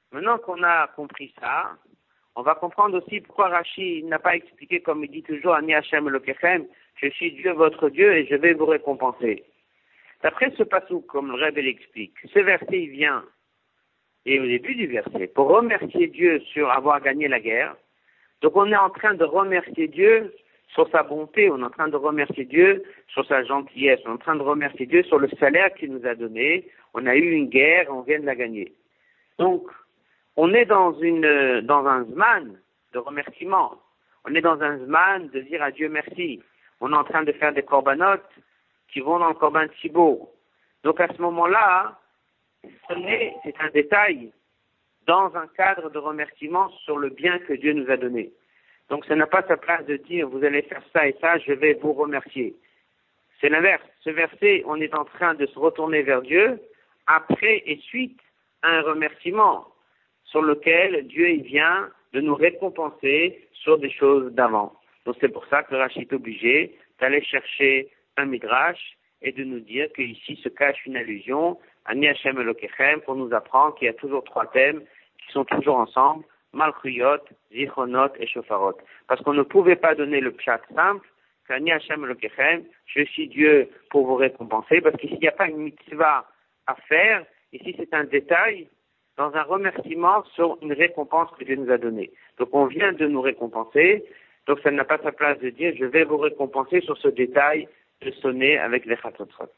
Maintenant qu'on a compris ça, on va comprendre aussi pourquoi Rashi n'a pas expliqué, comme il dit toujours, Ani Hashem Elokechem, je suis Dieu votre Dieu et je vais vous récompenser. D'après ce passage, comme le Rebbe l'explique, ce verset il vient, et au début du verset, pour remercier Dieu sur avoir gagné la guerre. Donc on est en train de remercier Dieu sur sa bonté, on est en train de remercier Dieu sur sa gentillesse, on est en train de remercier Dieu sur le salaire qu'il nous a donné. On a eu une guerre, on vient de la gagner. Donc, on est dans une, dans un zman de remerciement. On est dans un zman de dire à Dieu merci. On est en train de faire des corbanotes qui vont dans le corban Thibaut. Donc à ce moment-là, c'est un détail dans un cadre de remerciement sur le bien que Dieu nous a donné. Donc ça n'a pas sa place de dire vous allez faire ça et ça, je vais vous remercier. C'est l'inverse. Ce verset, on est en train de se retourner vers Dieu après et suite à un remerciement sur lequel Dieu il vient de nous récompenser sur des choses d'avant. Donc c'est pour ça que Rashi est obligé d'aller chercher un midrash et de nous dire qu'ici se cache une allusion à Ani Hashem Elokechem pour nous apprendre qu'il y a toujours trois thèmes qui sont toujours ensemble, Malchuyot, Zichronot et Shofarot. Parce qu'on ne pouvait pas donner le pshat simple qu'Ani Hashem Elokechem, je suis Dieu pour vous récompenser, parce qu'ici il n'y a pas une mitzvah à faire, ici c'est un détail dans un remerciement sur une récompense que Dieu nous a donnée. Donc on vient de nous récompenser, donc ça n'a pas sa place de dire je vais vous récompenser sur ce détail de sonner avec les chatotrot.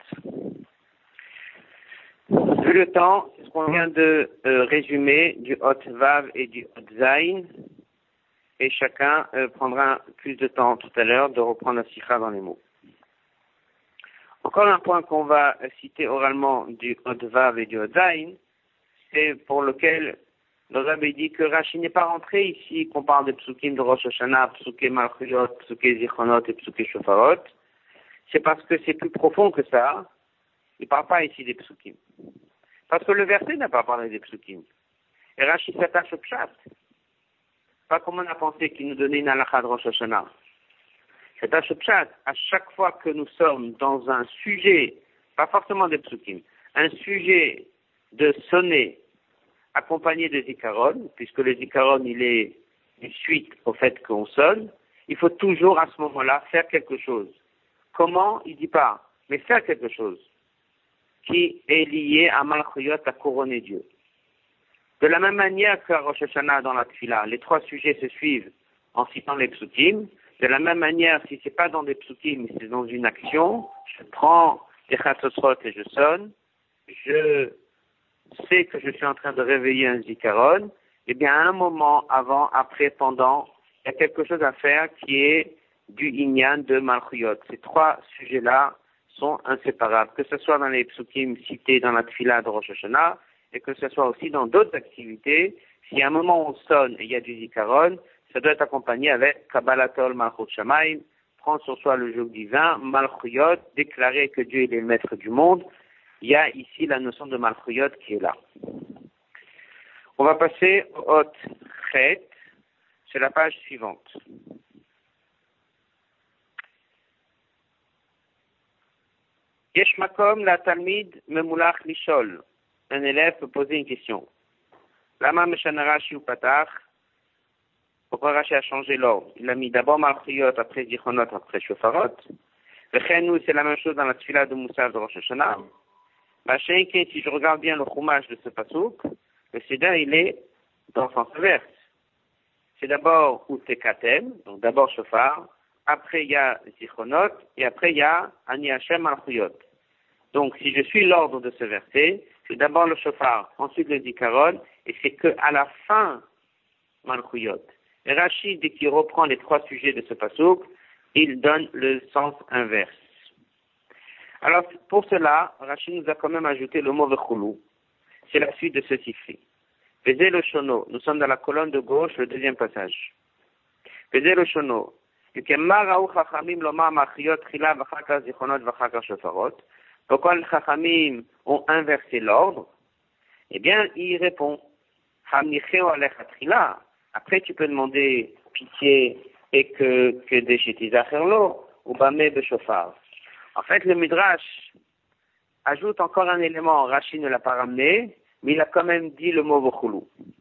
Vu le temps, c'est ce qu'on vient de euh, résumer du Hot Vav et du Hot Zain, et chacun euh, prendra plus de temps tout à l'heure de reprendre la sikha dans les mots. Encore un point qu'on va citer oralement du Hot Vav et du Hot Zain, c'est pour lequel le Rabbi dit que Rashi n'est pas rentré ici, qu'on parle des psukim de Rosh Hashanah, psukim Malchuyot, psukim Zichronot et psukim Shofarot. C'est parce que c'est plus profond que ça. Il ne parle pas ici des psukim. Parce que le verset n'a pas parlé des psukim. Et Rashi s'attache au pshat. Pas comme on a pensé qu'il nous donnait une halakha de Rosh Hashanah. S'attache au pshat. À chaque fois que nous sommes dans un sujet, pas forcément des psukim, un sujet de sonner accompagné de zikaron, puisque le zikaron il est une suite au fait qu'on sonne, il faut toujours à ce moment-là faire quelque chose. Comment? Il dit pas, mais faire quelque chose qui est lié à Malchuyot, à couronner Dieu. De la même manière qu'à Rosh Hashanah dans la Tfila, les trois sujets se suivent en citant les psukim. De la même manière, si c'est pas dans des psukim, mais c'est dans une action, je prends les chatzosrot et je sonne, je sais que je suis en train de réveiller un zikaron, eh bien à un moment, avant, après, pendant, il y a quelque chose à faire qui est du inyan de Malchuyot. Ces trois sujets-là sont inséparables, que ce soit dans les psukim cités dans la tfila de Rosh Hashanah, et que ce soit aussi dans d'autres activités. Si à un moment où on sonne et il y a du zikaron, ça doit être accompagné avec Kabbalatol Malchut Shamayim, prendre sur soi le joug divin, Malchuyot, déclarer que Dieu est le maître du monde. Il y a ici la notion de Malchuyot qui est là. On va passer au Hot Chet, c'est la page suivante. Yesh makom la talmid memulach lishol. Un élève peut poser une question. Lama meshana Rashi ou patach. Pourquoi Rashi a changé l'ordre? Il a mis d'abord Malchuyot, après Zichronot, après Shofarot. Vechenu, c'est la même chose dans la tfila de Moussaf de Rosh Hashanah. Machenke, si je regarde bien le chumash de ce pasouk, le Seder, il est dans le sens inverse. C'est d'abord Utekatem, donc d'abord Shofar, après il y a Zichronot, et après il y a Ani Hashem Malchuyot. Donc si je suis l'ordre de ce verset, c'est d'abord le Shofar, ensuite le Zikaron, et c'est que à la fin Malchuyot. Et Rashi, dès qu'il reprend les trois sujets de ce pasouk, il donne le sens inverse. Alors, pour cela, Rashi nous a quand même ajouté le mot vechulu. C'est la suite de ce sifflet. Vezé le shono. Nous sommes dans la colonne de gauche, le deuxième passage. Vezé le shono. Pourquoi les chachamim ont inversé l'ordre? Eh bien, il répond. Après, tu peux demander pitié et que, que des chétizacherlo, ou bamé de chauffard. En fait, le Midrash ajoute encore un élément. Rashi ne l'a pas ramené, mais il a quand même dit le mot vochulu.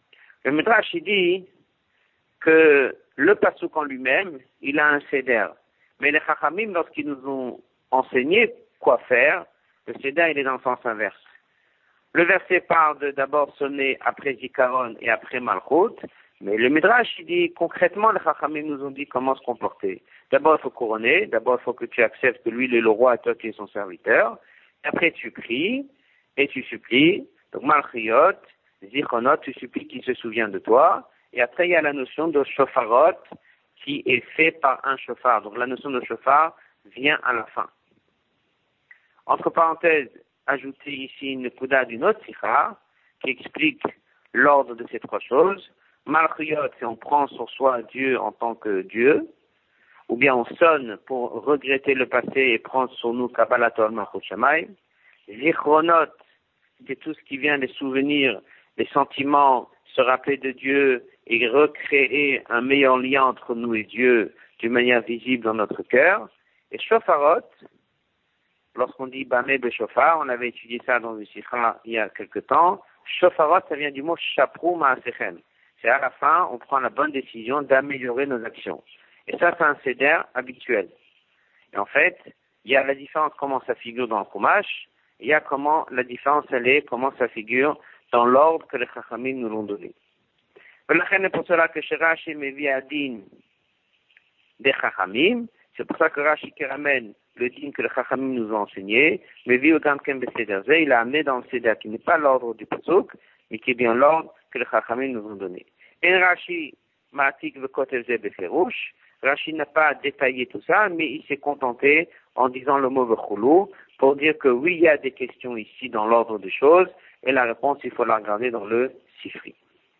Le Midrash, il dit que le pasuk en lui-même, il a un seder. Mais les Chachamim, lorsqu'ils nous ont enseigné quoi faire, le seder, il est dans le sens inverse. Le verset parle de d'abord sonner après Zikaron et après Malchut, mais le Midrash, il dit concrètement, les Chachamim nous ont dit comment se comporter. D'abord, il faut couronner, d'abord, il faut que tu acceptes que lui, il est le roi et toi, tu es son serviteur. Et après, tu pries et tu supplies. Donc, Malchiot, Zichronot, tu supplies qu'il se souvienne de toi. Et après, il y a la notion de shofarot qui est fait par un shofar. Donc, la notion de shofar vient à la fin. Entre parenthèses, ajouter ici une kuda d'une autre sikha qui explique l'ordre de ces trois choses. Malchiot, c'est on prend sur soi Dieu en tant que Dieu, ou bien on sonne pour regretter le passé et prendre sur nous Kabbalatol Malchut Shamayim. Zichronot, c'est tout ce qui vient des souvenirs, des sentiments, se rappeler de Dieu et recréer un meilleur lien entre nous et Dieu d'une manière visible dans notre cœur. Et Shofarot, lorsqu'on dit Bameh Beshofar, on avait étudié ça dans le Sikha il y a quelque temps. Shofarot, ça vient du mot Shaprou Ma'asechem. C'est à la fin, on prend la bonne décision d'améliorer nos actions. Et ça, c'est un seder habituel. Et en fait, il y a la différence comment ça figure dans le Chumash, il y a comment la différence elle est, comment ça figure dans l'ordre que les Chachamim nous l'ont donné. C'est pour cela que chez Rashi Mevi Adin des Chachamim, c'est pour ça que Rashi qui ramène le din que les Chachamim nous ont enseigné, Mevi Otamkem Beseder, il a amené dans le Seder qui n'est pas l'ordre du Pasuk, mais qui est bien l'ordre que les Chachamim nous ont donné. Et Rashi Ma'atik Vekotev Ze Beferush, Rashi n'a pas détaillé tout ça, mais il s'est contenté en disant le mot Vechulu pour dire que oui, il y a des questions ici dans l'ordre des choses, et la réponse, il faut la regarder dans le Sifri.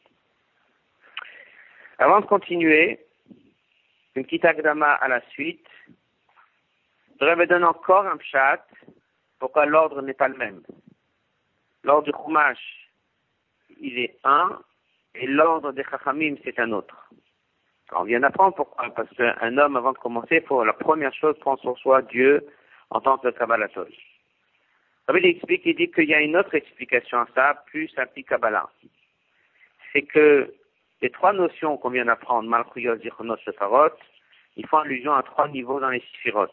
Avant de continuer, une petite agdama à la suite. Je voudrais donner encore un pshat, pourquoi l'ordre n'est pas le même. L'ordre du Chumash, il est un, et l'ordre des Chachamim, c'est un autre. Alors, on vient d'apprendre pourquoi, parce qu'un homme, avant de commencer, pour la première chose, prendre sur soi Dieu en tant que Kabbalatol. Il explique, il dit qu'il y a une autre explication à ça, plus applique Kabbalah. C'est que les trois notions qu'on vient d'apprendre, Malchuyot, Zichronot, Shofarot, ils font allusion à trois niveaux dans les Sifirot.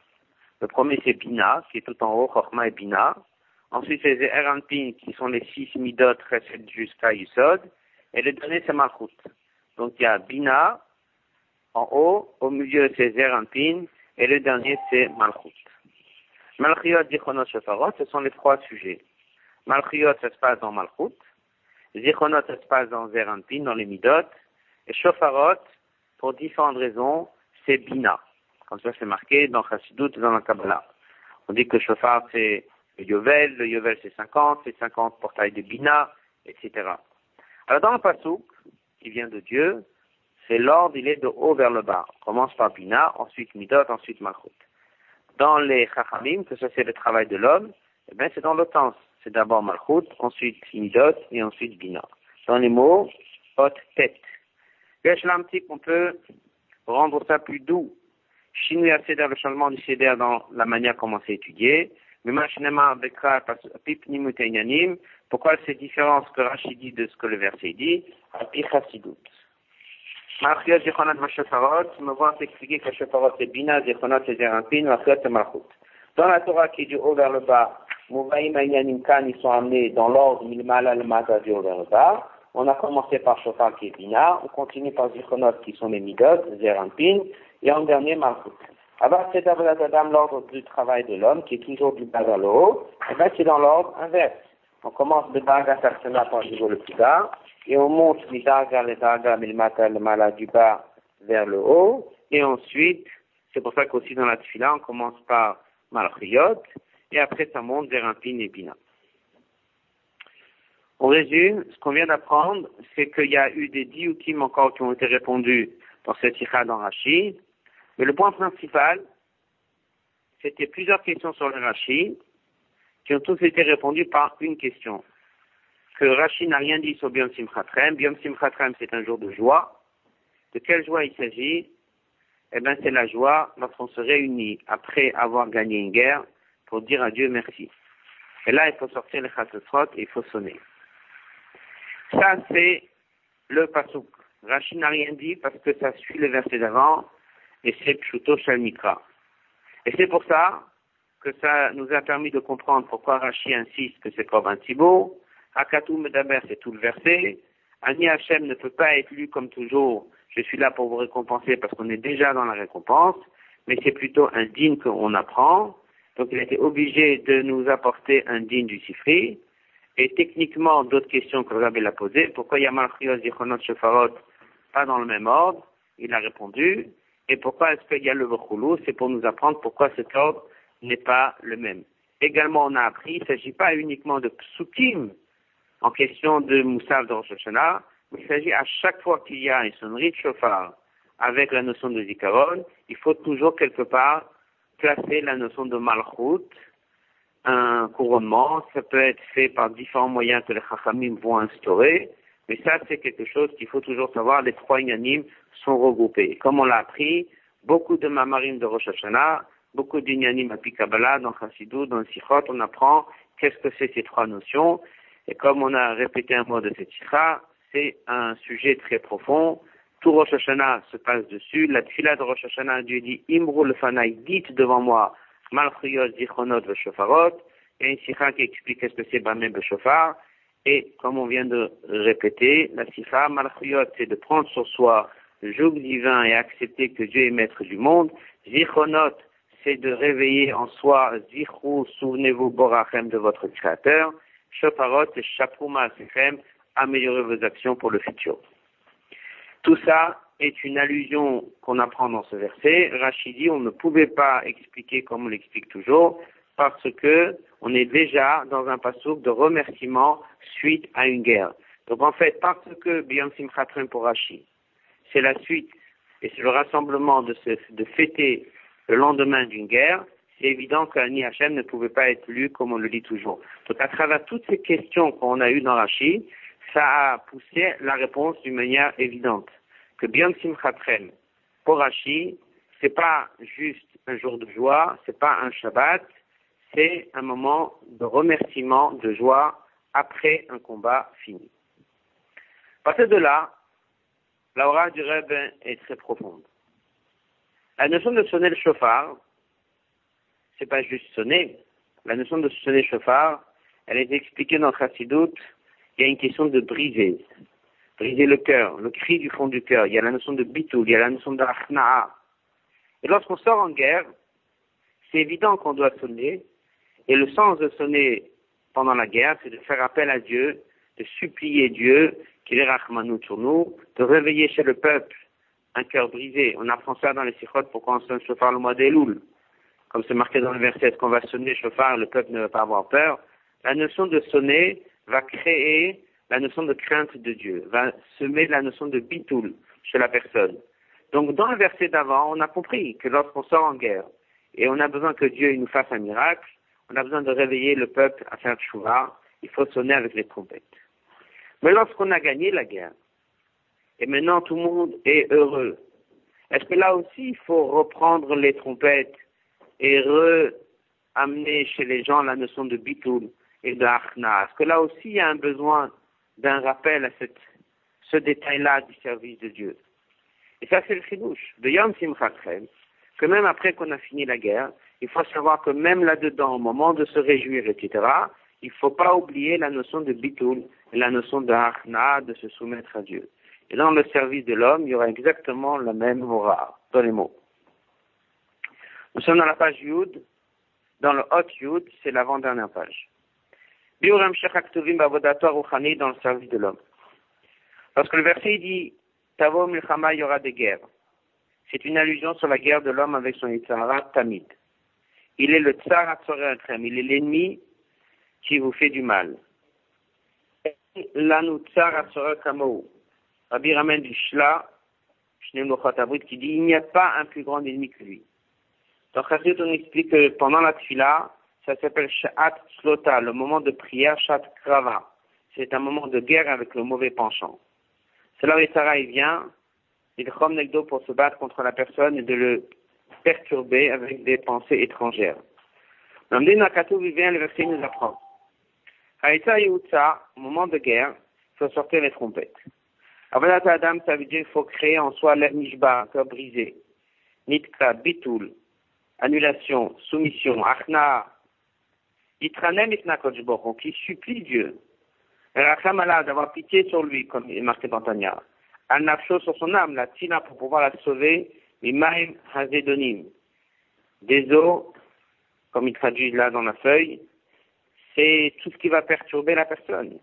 Le premier, c'est Bina, qui est tout en haut, Chochma et Bina. Ensuite, c'est les Eranpin, qui sont les six Midot, Chesed jusqu'à Yusod. Et le dernier, c'est Malchut. Donc, il y a Bina, en haut, au milieu, c'est Eranpin, et le dernier, c'est Malchut. Malchuyot, Zichronot, Shofarot, ce sont les trois sujets. Malchuyot, ça se passe dans Malchut. Zichronot, ça se passe dans Eranpin, dans les Midot. Et Shofarot, pour différentes raisons, c'est Bina. Comme ça, c'est marqué dans Chassidut et dans la Kabbalah. On dit que Shofar, c'est le Yovel, le Yovel, c'est cinquante, c'est cinquante portails de Bina, et cetera. Alors, dans le Pasuk, qui vient de Dieu, c'est l'ordre, il est de haut vers le bas. On commence par Bina, ensuite Midot, ensuite Malchut. Dans les Chachamim, que ça c'est le travail de l'homme, eh bien, c'est dans l'autre sens. C'est d'abord Malchut, ensuite Midot, et ensuite Bina. Dans les mots, haute tête. Geshlamtik, on peut rendre ça plus doux. Shinui a Seder, le changement du Seder dans la manière comment c'est étudié. Mais Machinema Bekra, Pipnim Utenyanim, pourquoi c'est différent ce que Rashi dit de ce que le verset dit? Api Chassidut. Malchiot, Zichronot, Shofarot, me voir t'expliquer que Shofarot c'est Bina, Zichronot c'est Zerampin, Malchiot c'est Malchut. Dans la Torah qui est du haut vers le bas, Mouvaïm Aïnanim Kan, ils sont amenés dans l'ordre Milmala le Mata du haut vers le bas. On a commencé par Shofar qui est Bina, on continue par Zichronot qui sont les Midot, Zerampin, et en dernier Malchut. Alors c'est d'abord l'ordre du travail de l'homme qui est toujours du bas vers le haut, et bien c'est dans l'ordre inverse. On commence de Darga Sarsena par le niveau le plus bas, et on monte du Darga, le Darga, le Mata, le Mala du bas vers le haut, et ensuite, c'est pour ça qu'aussi dans la Tfila, on commence par Malchuyot, et après ça monte vers Impin et Bina. On résume, ce qu'on vient d'apprendre, c'est qu'il y a eu des diukim encore qui ont été répondus dans cette sikha dans Rashi, mais le point principal, c'était plusieurs questions sur le Rashi, qui ont tous été répondues par une question. Que Rashi n'a rien dit sur Biyom Simchatrem. Biyom Simchatrem, c'est un jour de joie. De quelle joie il s'agit? Eh bien, c'est la joie lorsqu'on se réunit après avoir gagné une guerre pour dire à Dieu merci. Et là, il faut sortir les chassosrot et il faut sonner. Ça, c'est le pasuk. Rashi n'a rien dit parce que ça suit le verset d'avant et c'est Pshuto Shel Mikra. Et c'est pour ça que ça nous a permis de comprendre pourquoi Rashi insiste que c'est Korban Tzibour. Hakatou Medaber, c'est tout le verset. Ani Hashem ne peut pas être lu comme toujours. Je suis là pour vous récompenser parce qu'on est déjà dans la récompense, mais c'est plutôt un din qu'on apprend. Donc il a été obligé de nous apporter un din du Sifri. Et techniquement, d'autres questions que le Rabbi l'a posées. Pourquoi il y a Malchiot, Zichronot, Shofarot pas dans le même ordre? Il a répondu. Et pourquoi est-ce qu'il y a le Vechulu? C'est pour nous apprendre pourquoi cet ordre n'est pas le même. Également, on a appris, il ne s'agit pas uniquement de psukim en question de Moussaf de Rosh Hashanah, mais il s'agit à chaque fois qu'il y a une sonnerie de shofar avec la notion de zikaron, il faut toujours quelque part placer la notion de malchut, un couronnement. Ça peut être fait par différents moyens que les chachamim vont instaurer, mais ça c'est quelque chose qu'il faut toujours savoir. Les trois inyanim sont regroupés. Comme on l'a appris, beaucoup de mamarim de Rosh Hashanah, beaucoup d'inyanim à Kabbalah, dans Chassidut, dans le Sichot, on apprend qu'est-ce que c'est ces trois notions. Et comme on a répété un mot de cette sikha, c'est un sujet très profond. Tout Rosh Hashanah se passe dessus. La tfila de Rosh Hashanah, Dieu dit, Imru lefanai, dites devant moi, Malchuyot, Zichronot, Veshofarot. Il y a une sikha qui explique qu'est-ce que c'est Bameh Beshofar. Et comme on vient de répéter, la sikha, Malchuyot, c'est de prendre sur soi le joug divin et accepter que Dieu est maître du monde. Zichronot, c'est de réveiller en soi, Zichru, souvenez-vous, Borachem de votre Créateur. Shofarot et Shapouma Sechem, améliorer vos actions pour le futur. Tout ça est une allusion qu'on apprend dans ce verset. Rachid dit, on ne pouvait pas expliquer comme on l'explique toujours, parce que on est déjà dans un passouk de remerciement suite à une guerre. Donc en fait, parce que Biyom Simchat Torah pour Rachid, c'est la suite et c'est le rassemblement de, ce, de fêter le lendemain d'une guerre, c'est évident qu'Ani Hashem ne pouvait pas être lu comme on le dit toujours. Donc à travers toutes ces questions qu'on a eues dans Rashi, ça a poussé la réponse d'une manière évidente. Que Biyom Simchat Torah pour Rashi, c'est pas juste un jour de joie, c'est pas un Shabbat, c'est un moment de remerciement, de joie après un combat fini. À partir de là, l'aura du Rebbe est très profonde. La notion de sonner le shofar, c'est pas juste sonner. La notion de sonner le shofar, elle est expliquée dans le Chassidut. Il y a une question de briser. Briser le cœur, le cri du fond du cœur. Il y a la notion de bitul, il y a la notion de achna'a. Et lorsqu'on sort en guerre, c'est évident qu'on doit sonner. Et le sens de sonner pendant la guerre, c'est de faire appel à Dieu, de supplier Dieu, qu'il est rachmanou sur nous, de réveiller chez le peuple un cœur brisé. On apprend ça dans les sikhot pourquoi on sonne le shofar le mois d'Elul. Comme c'est marqué dans le verset, est-ce qu'on va sonner le shofar, le peuple ne va pas avoir peur. La notion de sonner va créer la notion de crainte de Dieu, va semer la notion de bitul chez la personne. Donc dans le verset d'avant, on a compris que lorsqu'on sort en guerre et on a besoin que Dieu il nous fasse un miracle, on a besoin de réveiller le peuple à faire tchouva, il faut sonner avec les trompettes. Mais lorsqu'on a gagné la guerre, et maintenant tout le monde est heureux, est-ce que là aussi il faut reprendre les trompettes et re-amener chez les gens la notion de bitul et de achna? Est-ce que là aussi il y a un besoin d'un rappel à cette, ce détail-là du service de Dieu? Et ça c'est le chidouche de Yom Simchat Torah, que même après qu'on a fini la guerre, il faut savoir que même là-dedans, au moment de se réjouir, et cetera, il ne faut pas oublier la notion de bitul et la notion de achna, de se soumettre à Dieu. Et dans le service de l'homme, il y aura exactement la même aura dans les mots. Nous sommes dans la page Yud, dans le Hot Yud, c'est l'avant-dernière page. Biuram Shechak Tovim Bavodato Ruchani dans le service de l'homme. Lorsque le verset dit Tavo Milchama, il y aura des guerres. C'est une allusion sur la guerre de l'homme avec son Yitzhara Tamid. Il est le Tsar Atzoreachem, il est l'ennemi qui vous fait du mal. Lanu Tsar Atzoreakamou. Rabbi ramène du Shla, Shneim Lochot Abrit, qui dit il n'y a pas un plus grand ennemi que lui. Dans Chassidut, on explique que pendant la tfila, ça s'appelle Sha'at Slota, le moment de prière, Sha'at Krava. C'est un moment de guerre avec le mauvais penchant. C'est là où Yitzhara il vient, il chom negdo pour se battre contre la personne et de le perturber avec des pensées étrangères. L'Amdin Nakatou vient, le verset nous apprend. Haïtza Yehutza, au moment de guerre, il faut sortir les trompettes. Avodat Adam, ça veut dire qu'il faut créer en soi l'ernishba, un cœur brisé. Nitka, bitul, annulation, soumission, achna, itranem itna kodjboro, qui supplie Dieu. Racham Allah, d'avoir pitié sur lui, comme il est marqué dans Tanya. Al-nafsho sur son âme, la tina pour pouvoir la sauver, mimaim hazedonim. Des eaux, comme il traduit là dans la feuille, c'est tout ce qui va perturber la personne.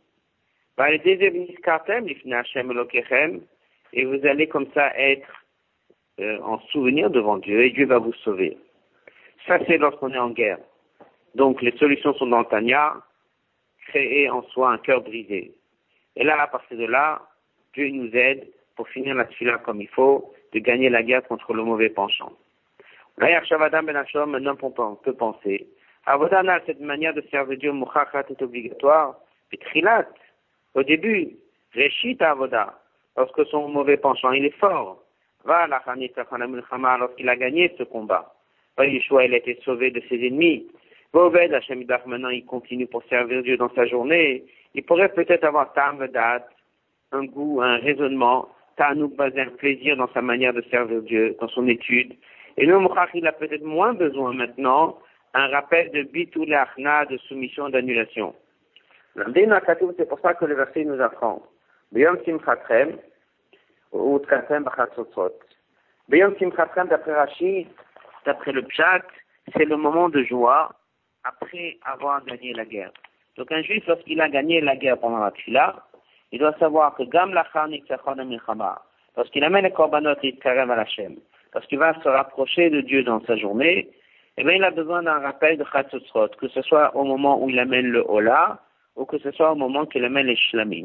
Et vous allez comme ça être euh, en souvenir devant Dieu et Dieu va vous sauver. Ça c'est lorsqu'on est en guerre. Donc les solutions sont dans le Tanya, créer en soi un cœur brisé. Et là, à partir de là, Dieu nous aide pour finir la tefila comme il faut, de gagner la guerre contre le mauvais penchant. Là, maintenant on peut penser, Avodana, cette manière de servir Dieu, Mouchachat est obligatoire, Pitrilat, au début, Réchit Avoda, lorsque son mauvais penchant il est fort, va la lorsqu'il a gagné ce combat, va Yeshua, il a été sauvé de ses ennemis, Voved Hashemidach, maintenant il continue pour servir Dieu dans sa journée, il pourrait peut-être avoir Ta'amvedat, un goût, un raisonnement, Ta'anouk basé un plaisir dans sa manière de servir Dieu, dans son étude, et le Mouchach, il a peut-être moins besoin maintenant, un rappel de bitul achna, de soumission, d'annulation. C'est pour ça que le verset nous apprend. Beyom simchatrem, ou tkatrem bachatzotzot. Beyom simchatrem, d'après Rashi, d'après le Pshat, c'est le moment de joie après avoir gagné la guerre. Donc un juif, lorsqu'il a gagné la guerre pendant la tefila, il doit savoir que gam lachar nitzachon milchama, lorsqu'il amène les korbanot et karem à Hashem, lorsqu'il va se rapprocher de Dieu dans sa journée, eh bien, il a besoin d'un rappel de Chatzotzrot, que ce soit au moment où il amène le Ola, ou que ce soit au moment qu'il amène les Shlamim.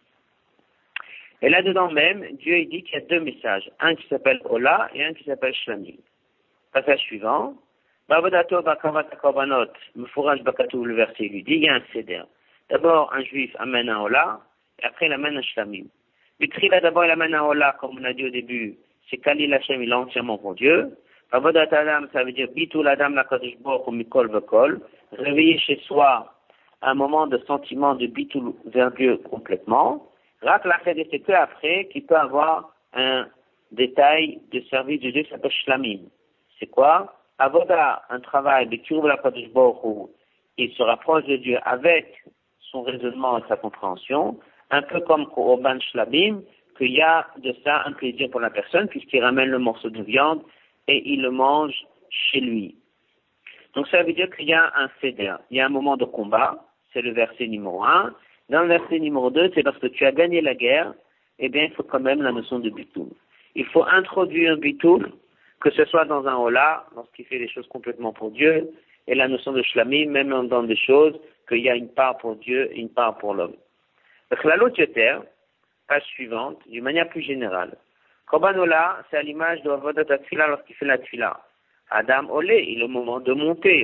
Et là-dedans même, Dieu il dit qu'il y a deux messages, un qui s'appelle Ola et un qui s'appelle Shlamim. Passage suivant, Bavodato bakavat korbanot, Mefouraj bakatou, le verset lui dit, il y a un seder. D'abord, un juif amène un Ola, et après il amène un Shlamim. Bitrila, d'abord il amène un Ola, comme on a dit au début, c'est Kalil Hashem, il est entièrement pour Dieu. Avodat Adam, ça veut dire bitul Adam la Kadosh Baruch Hu mikol vekol, réveiller chez soi un moment de sentiment de bitul vers Dieu complètement. Rak lached, c'est que après qu'il peut avoir un détail de service de Dieu qui s'appelle Shlamim. C'est quoi? Avoda, un travail de Kiruv la Kadosh Baruch Hu, il se rapproche de Dieu avec son raisonnement et sa compréhension, un peu comme Korban Shlamim, qu'il y a de ça un plaisir pour la personne puisqu'il ramène le morceau de viande et il le mange chez lui. Donc ça veut dire qu'il y a un seder, il y a un moment de combat, c'est le verset numéro un. Dans le verset numéro deux, c'est parce que tu as gagné la guerre, eh bien il faut quand même la notion de bitul. Il faut introduire un bitul, que ce soit dans un hola, lorsqu'il fait des choses complètement pour Dieu, et la notion de shlamim, même dans des choses, qu'il y a une part pour Dieu et une part pour l'homme. Donc la lotioter, page suivante, d'une manière plus générale. Korban Ola, c'est à l'image de Avodat Tefila lorsqu'il fait la Tefila. Adam Olé, il est au moment de monter,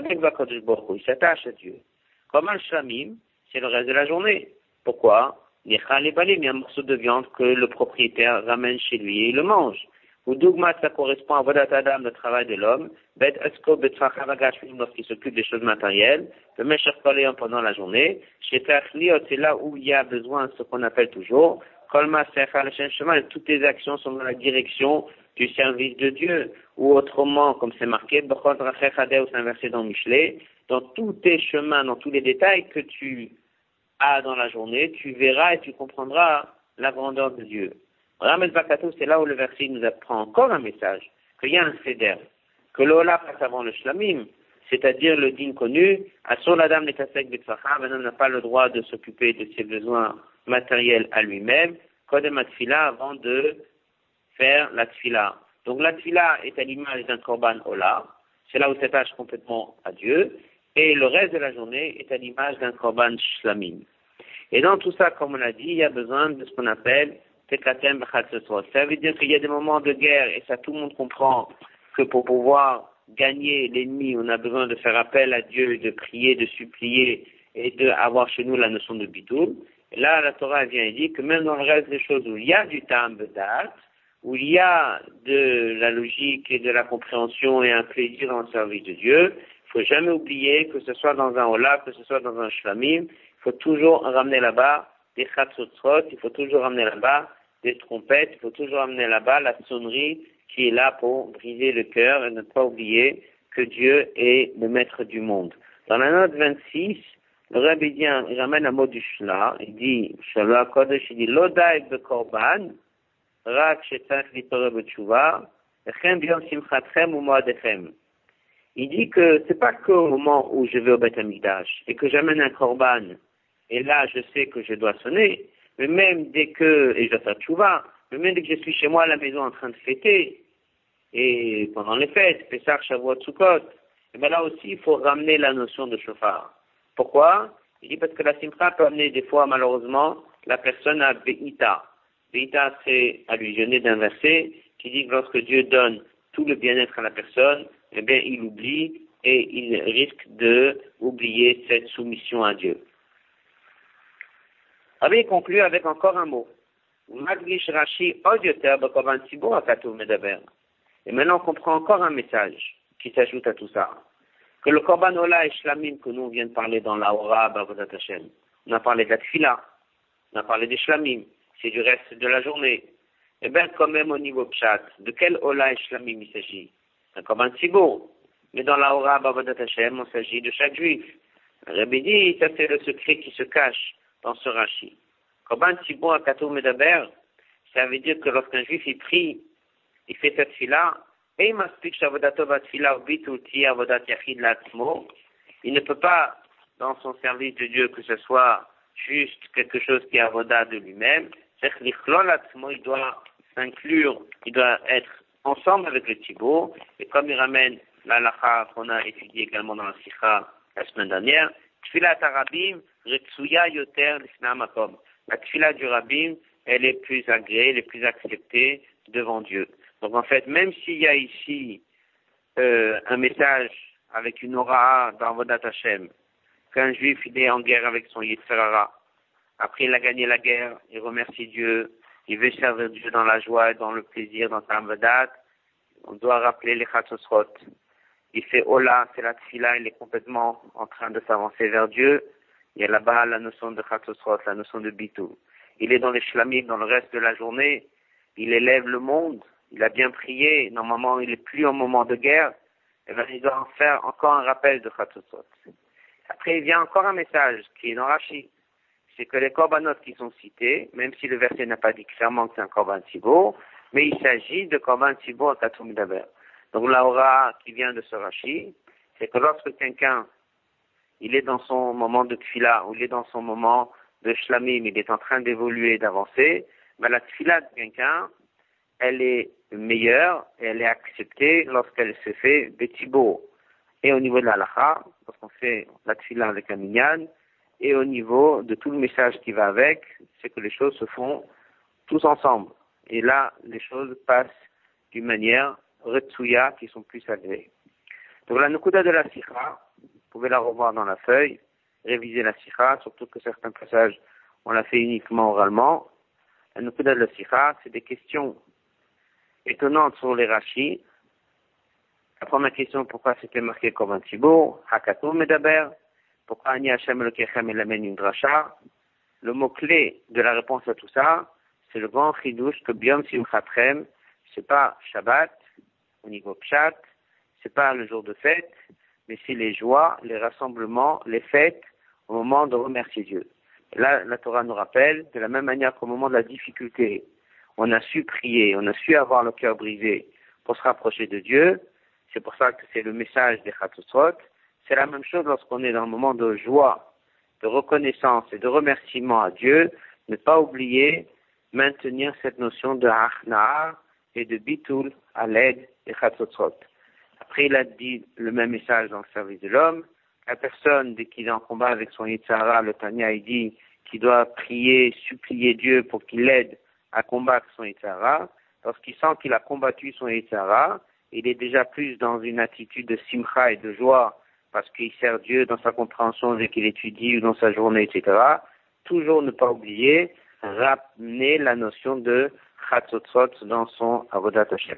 il s'attache à Dieu. Korban Shlamim, c'est le reste de la journée. Pourquoi? Il y a un morceau de viande que le propriétaire ramène chez lui et il le mange. Ou Dougmat, ça correspond à Avodat Adam, le travail de l'homme. Bet Esko, Bet Fachavagashvim, lorsqu'il s'occupe des choses matérielles. Le Meshach Koléon pendant la journée. Chez Tachliot, c'est là où il y a besoin de ce qu'on appelle toujours Kolma Secha Lechem Shema, toutes tes actions sont dans la direction du service de Dieu. Ou autrement, comme c'est marqué, Bechot Rachech Hadeu, c'est inversé dans Michelet, dans tous tes chemins, dans tous les détails que tu as dans la journée, tu verras et tu comprendras la grandeur de Dieu. Ramed Vakatou, c'est là où le verset nous apprend encore un message, qu'il y a un seder, que l'Ola passe avant le Shlamim, c'est-à-dire le din connu, Asur l'Adam Netasek Betfacha, un homme n'a pas le droit de s'occuper de ses besoins matériels à lui-même, Kodem Atfila, avant de faire la Tfila. Donc la Tfila est à l'image d'un Korban Ola, c'est là où s'attache complètement à Dieu, et le reste de la journée est à l'image d'un Korban Shlamim. Et dans tout ça, comme on l'a dit, il y a besoin de ce qu'on appelle Tekatem B'Chatzotzrot. Ça veut dire qu'il y a des moments de guerre, et ça tout le monde comprend, que pour pouvoir gagner l'ennemi, on a besoin de faire appel à Dieu, de prier, de supplier, et d'avoir chez nous la notion de bitul. Et là, la Torah vient et dit que même dans le reste des choses où il y a du tam bedat, où il y a de la logique et de la compréhension et un plaisir dans le service de Dieu, il faut jamais oublier que ce soit dans un Ola, que ce soit dans un Shlamim, il faut toujours ramener là-bas des Chatzotzrot, il faut toujours ramener là-bas des trompettes, il faut toujours amener là-bas la sonnerie qui est là pour briser le cœur et ne pas oublier que Dieu est le maître du monde. Dans la note vingt-six, le Rabbi dit, il ramène un mot du Shla, il dit, Shalom Kodesh, il dit, Lodaï bekorban, rak shetzach litoreh b'tshuva, lechem b'yom simchatchem u'moadechem. Il dit que c'est pas qu'au moment où je vais au Beth Amikdash et que j'amène un korban, et là je sais que je dois sonner, mais même dès que, et je dois faire tchouva, mais même dès que je suis chez moi à la maison en train de fêter, et pendant les fêtes, Pessah, Shavuot, Sukkot, et bien là aussi il faut ramener la notion de shofar. Pourquoi? Il dit parce que la simcha peut amener des fois malheureusement la personne à Be'ita. Be'ita c'est allusionné d'un verset qui dit que lorsque Dieu donne tout le bien-être à la personne, eh bien il oublie et il risque de oublier cette soumission à Dieu. Rabbi conclut avec encore un mot. Magdish Rashi od yoter bekorban tzibur hakatuv medaber. Et maintenant on comprend encore un message qui s'ajoute à tout ça. Que le korban ola et shlamim que nous on vient de parler dans la Hora b'avodat Hashem, on a parlé de la tfila, on a parlé des shlamim, c'est du reste de la journée. Eh bien quand même au niveau pshat, de quel ola et shlamim il s'agit? Un korban tzibur. Mais dans la Hora b'avodat Hashem, on s'agit de chaque juif. Le Rabbi dit, ça c'est le secret qui se cache dans ce Rashi. Korban tzibur hakatuv medaber, ça veut dire que lorsqu'un juif il prie, il fait cette tfila, et il m'explique il ne peut pas, dans son service de Dieu, que ce soit juste quelque chose qui est avoda de lui-même, c'est que il doit s'inclure, il doit être ensemble avec le Tibour, et comme il ramène la halakha qu'on a étudié également dans la Sikha la semaine dernière, Tfilat Arabim, Retsuya Yoter Lifna Makom. La Tfilat du Rabbim, elle est plus agréée, elle est plus acceptée devant Dieu. Donc en fait, même s'il y a ici euh, un message avec une aura dans Avodat Hashem, qu'un juif il est en guerre avec son Yetzer Hara, après il a gagné la guerre, il remercie Dieu, il veut servir Dieu dans la joie, dans le plaisir, dans sa Avodat, on doit rappeler les Chatzosrot. Il fait Ola, c'est la Tfila, il est complètement en train de s'avancer vers Dieu. Il y a là-bas la notion de Chatzosrot, la notion de Bitou. Il est dans les Shlamim, dans le reste de la journée, il élève le monde. Il a bien prié, normalement il n'est plus en moment de guerre, et bien il doit en faire encore un rappel de Chatzosot. Après il vient encore un message qui est dans Rashi, c'est que les korbanot qui sont cités, même si le verset n'a pas dit clairement que c'est un korban tzibur, mais il s'agit de korban tzibur hakatuv medaber. Donc la hora qui vient de ce Rashi, c'est que lorsque quelqu'un il est dans son moment de tfila, ou il est dans son moment de shlamim, il est en train d'évoluer, d'avancer, ben la tfila de quelqu'un, elle est meilleure et elle est acceptée lorsqu'elle se fait betibo. Et au niveau de la halakha, lorsqu'on fait la tfila avec un minyan, et au niveau de tout le message qui va avec, c'est que les choses se font tous ensemble. Et là, les choses passent d'une manière retsuya qui sont plus agréées. Donc la nukuda de la sikha, vous pouvez la revoir dans la feuille, réviser la sikha, surtout que certains passages, on l'a fait uniquement oralement. La nukuda de la sikha, c'est des questions étonnante sur les Rashi. La première question, pourquoi c'était marqué comme un tzibur, hakatuv medaber, pourquoi Ani Hashem Elokechem il amène une dracha. Le mot-clé de la réponse à tout ça, c'est le grand chidouche que Biyom Simchatchem, c'est pas Shabbat, au niveau Pshat, c'est pas le jour de fête, mais c'est les joies, les rassemblements, les fêtes, au moment de remercier Dieu. Et là, la Torah nous rappelle, de la même manière qu'au moment de la difficulté, on a su prier, on a su avoir le cœur brisé pour se rapprocher de Dieu. C'est pour ça que c'est le message des Chatzosrot. C'est la même chose lorsqu'on est dans un moment de joie, de reconnaissance et de remerciement à Dieu. Ne pas oublier, maintenir cette notion de Achna et de Bitul à l'aide des Chatzosrot. Après, il a dit le même message dans le service de l'homme. La personne, dès qu'il est en combat avec son Yetzer Hara, le Tanya, il dit qu'il doit prier, supplier Dieu pour qu'il l'aide à combattre son Yetzer Hara. Lorsqu'il sent qu'il a combattu son Yetzer Hara, il est déjà plus dans une attitude de simcha et de joie parce qu'il sert Dieu dans sa compréhension dès qu'il étudie ou dans sa journée, et cetera. Toujours ne pas oublier, ramener la notion de Chatzotzot dans son Avodat Hashem.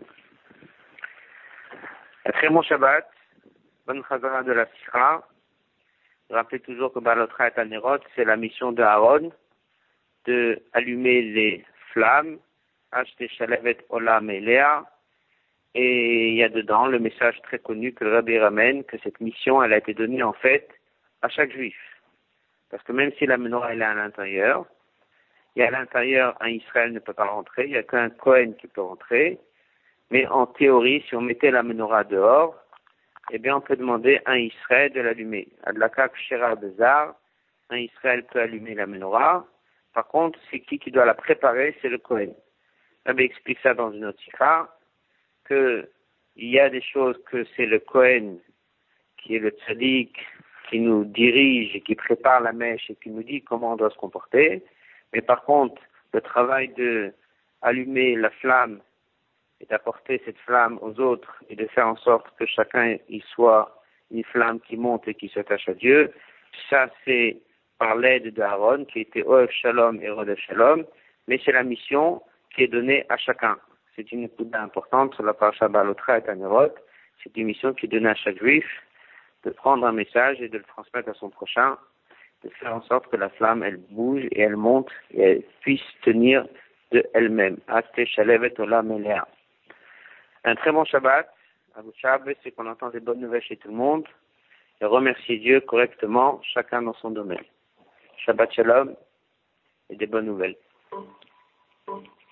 Un très bon Shabbat, bonne Chazara de la Sikha. Rappelez toujours que Balotra et Anerot, c'est la mission de Aaron de allumer les flammes Ashte Shalevet Olam Elea. Et il y a dedans le message très connu que le Rabbi ramène, que cette mission, elle a été donnée en fait à chaque juif. Parce que même si la menorah elle est à l'intérieur, il y a à l'intérieur, un Israël ne peut pas rentrer, il n'y a qu'un Kohen qui peut rentrer. Mais en théorie, si on mettait la menorah dehors, eh bien on peut demander à un Israël de l'allumer. Adlaka Kshera Bezar, un Israël peut allumer la menorah. Par contre, c'est qui qui doit la préparer? C'est le Kohen. Rabbi explique ça dans une autre sikha, que il y a des choses que c'est le Kohen qui est le tzaddik, qui nous dirige et qui prépare la mèche et qui nous dit comment on doit se comporter. Mais par contre, le travail de allumer la flamme et d'apporter cette flamme aux autres et de faire en sorte que chacun y soit une flamme qui monte et qui s'attache à Dieu, ça c'est par l'aide d'Aaron qui était Oev Shalom et Rodef Shalom, mais c'est la mission qui est donnée à chacun. C'est une écoute importante sur la parasha Balotra et Tanerot. C'est une mission qui est donnée à chaque juif de prendre un message et de le transmettre à son prochain, de faire en sorte que la flamme, elle bouge et elle monte et elle puisse tenir de elle-même. Aste Shalevet Olam Elea. Un très bon Shabbat. À vous Shabbat, c'est qu'on entend des bonnes nouvelles chez tout le monde et remercier Dieu correctement, chacun dans son domaine. Shabbat Shalom et des bonnes nouvelles.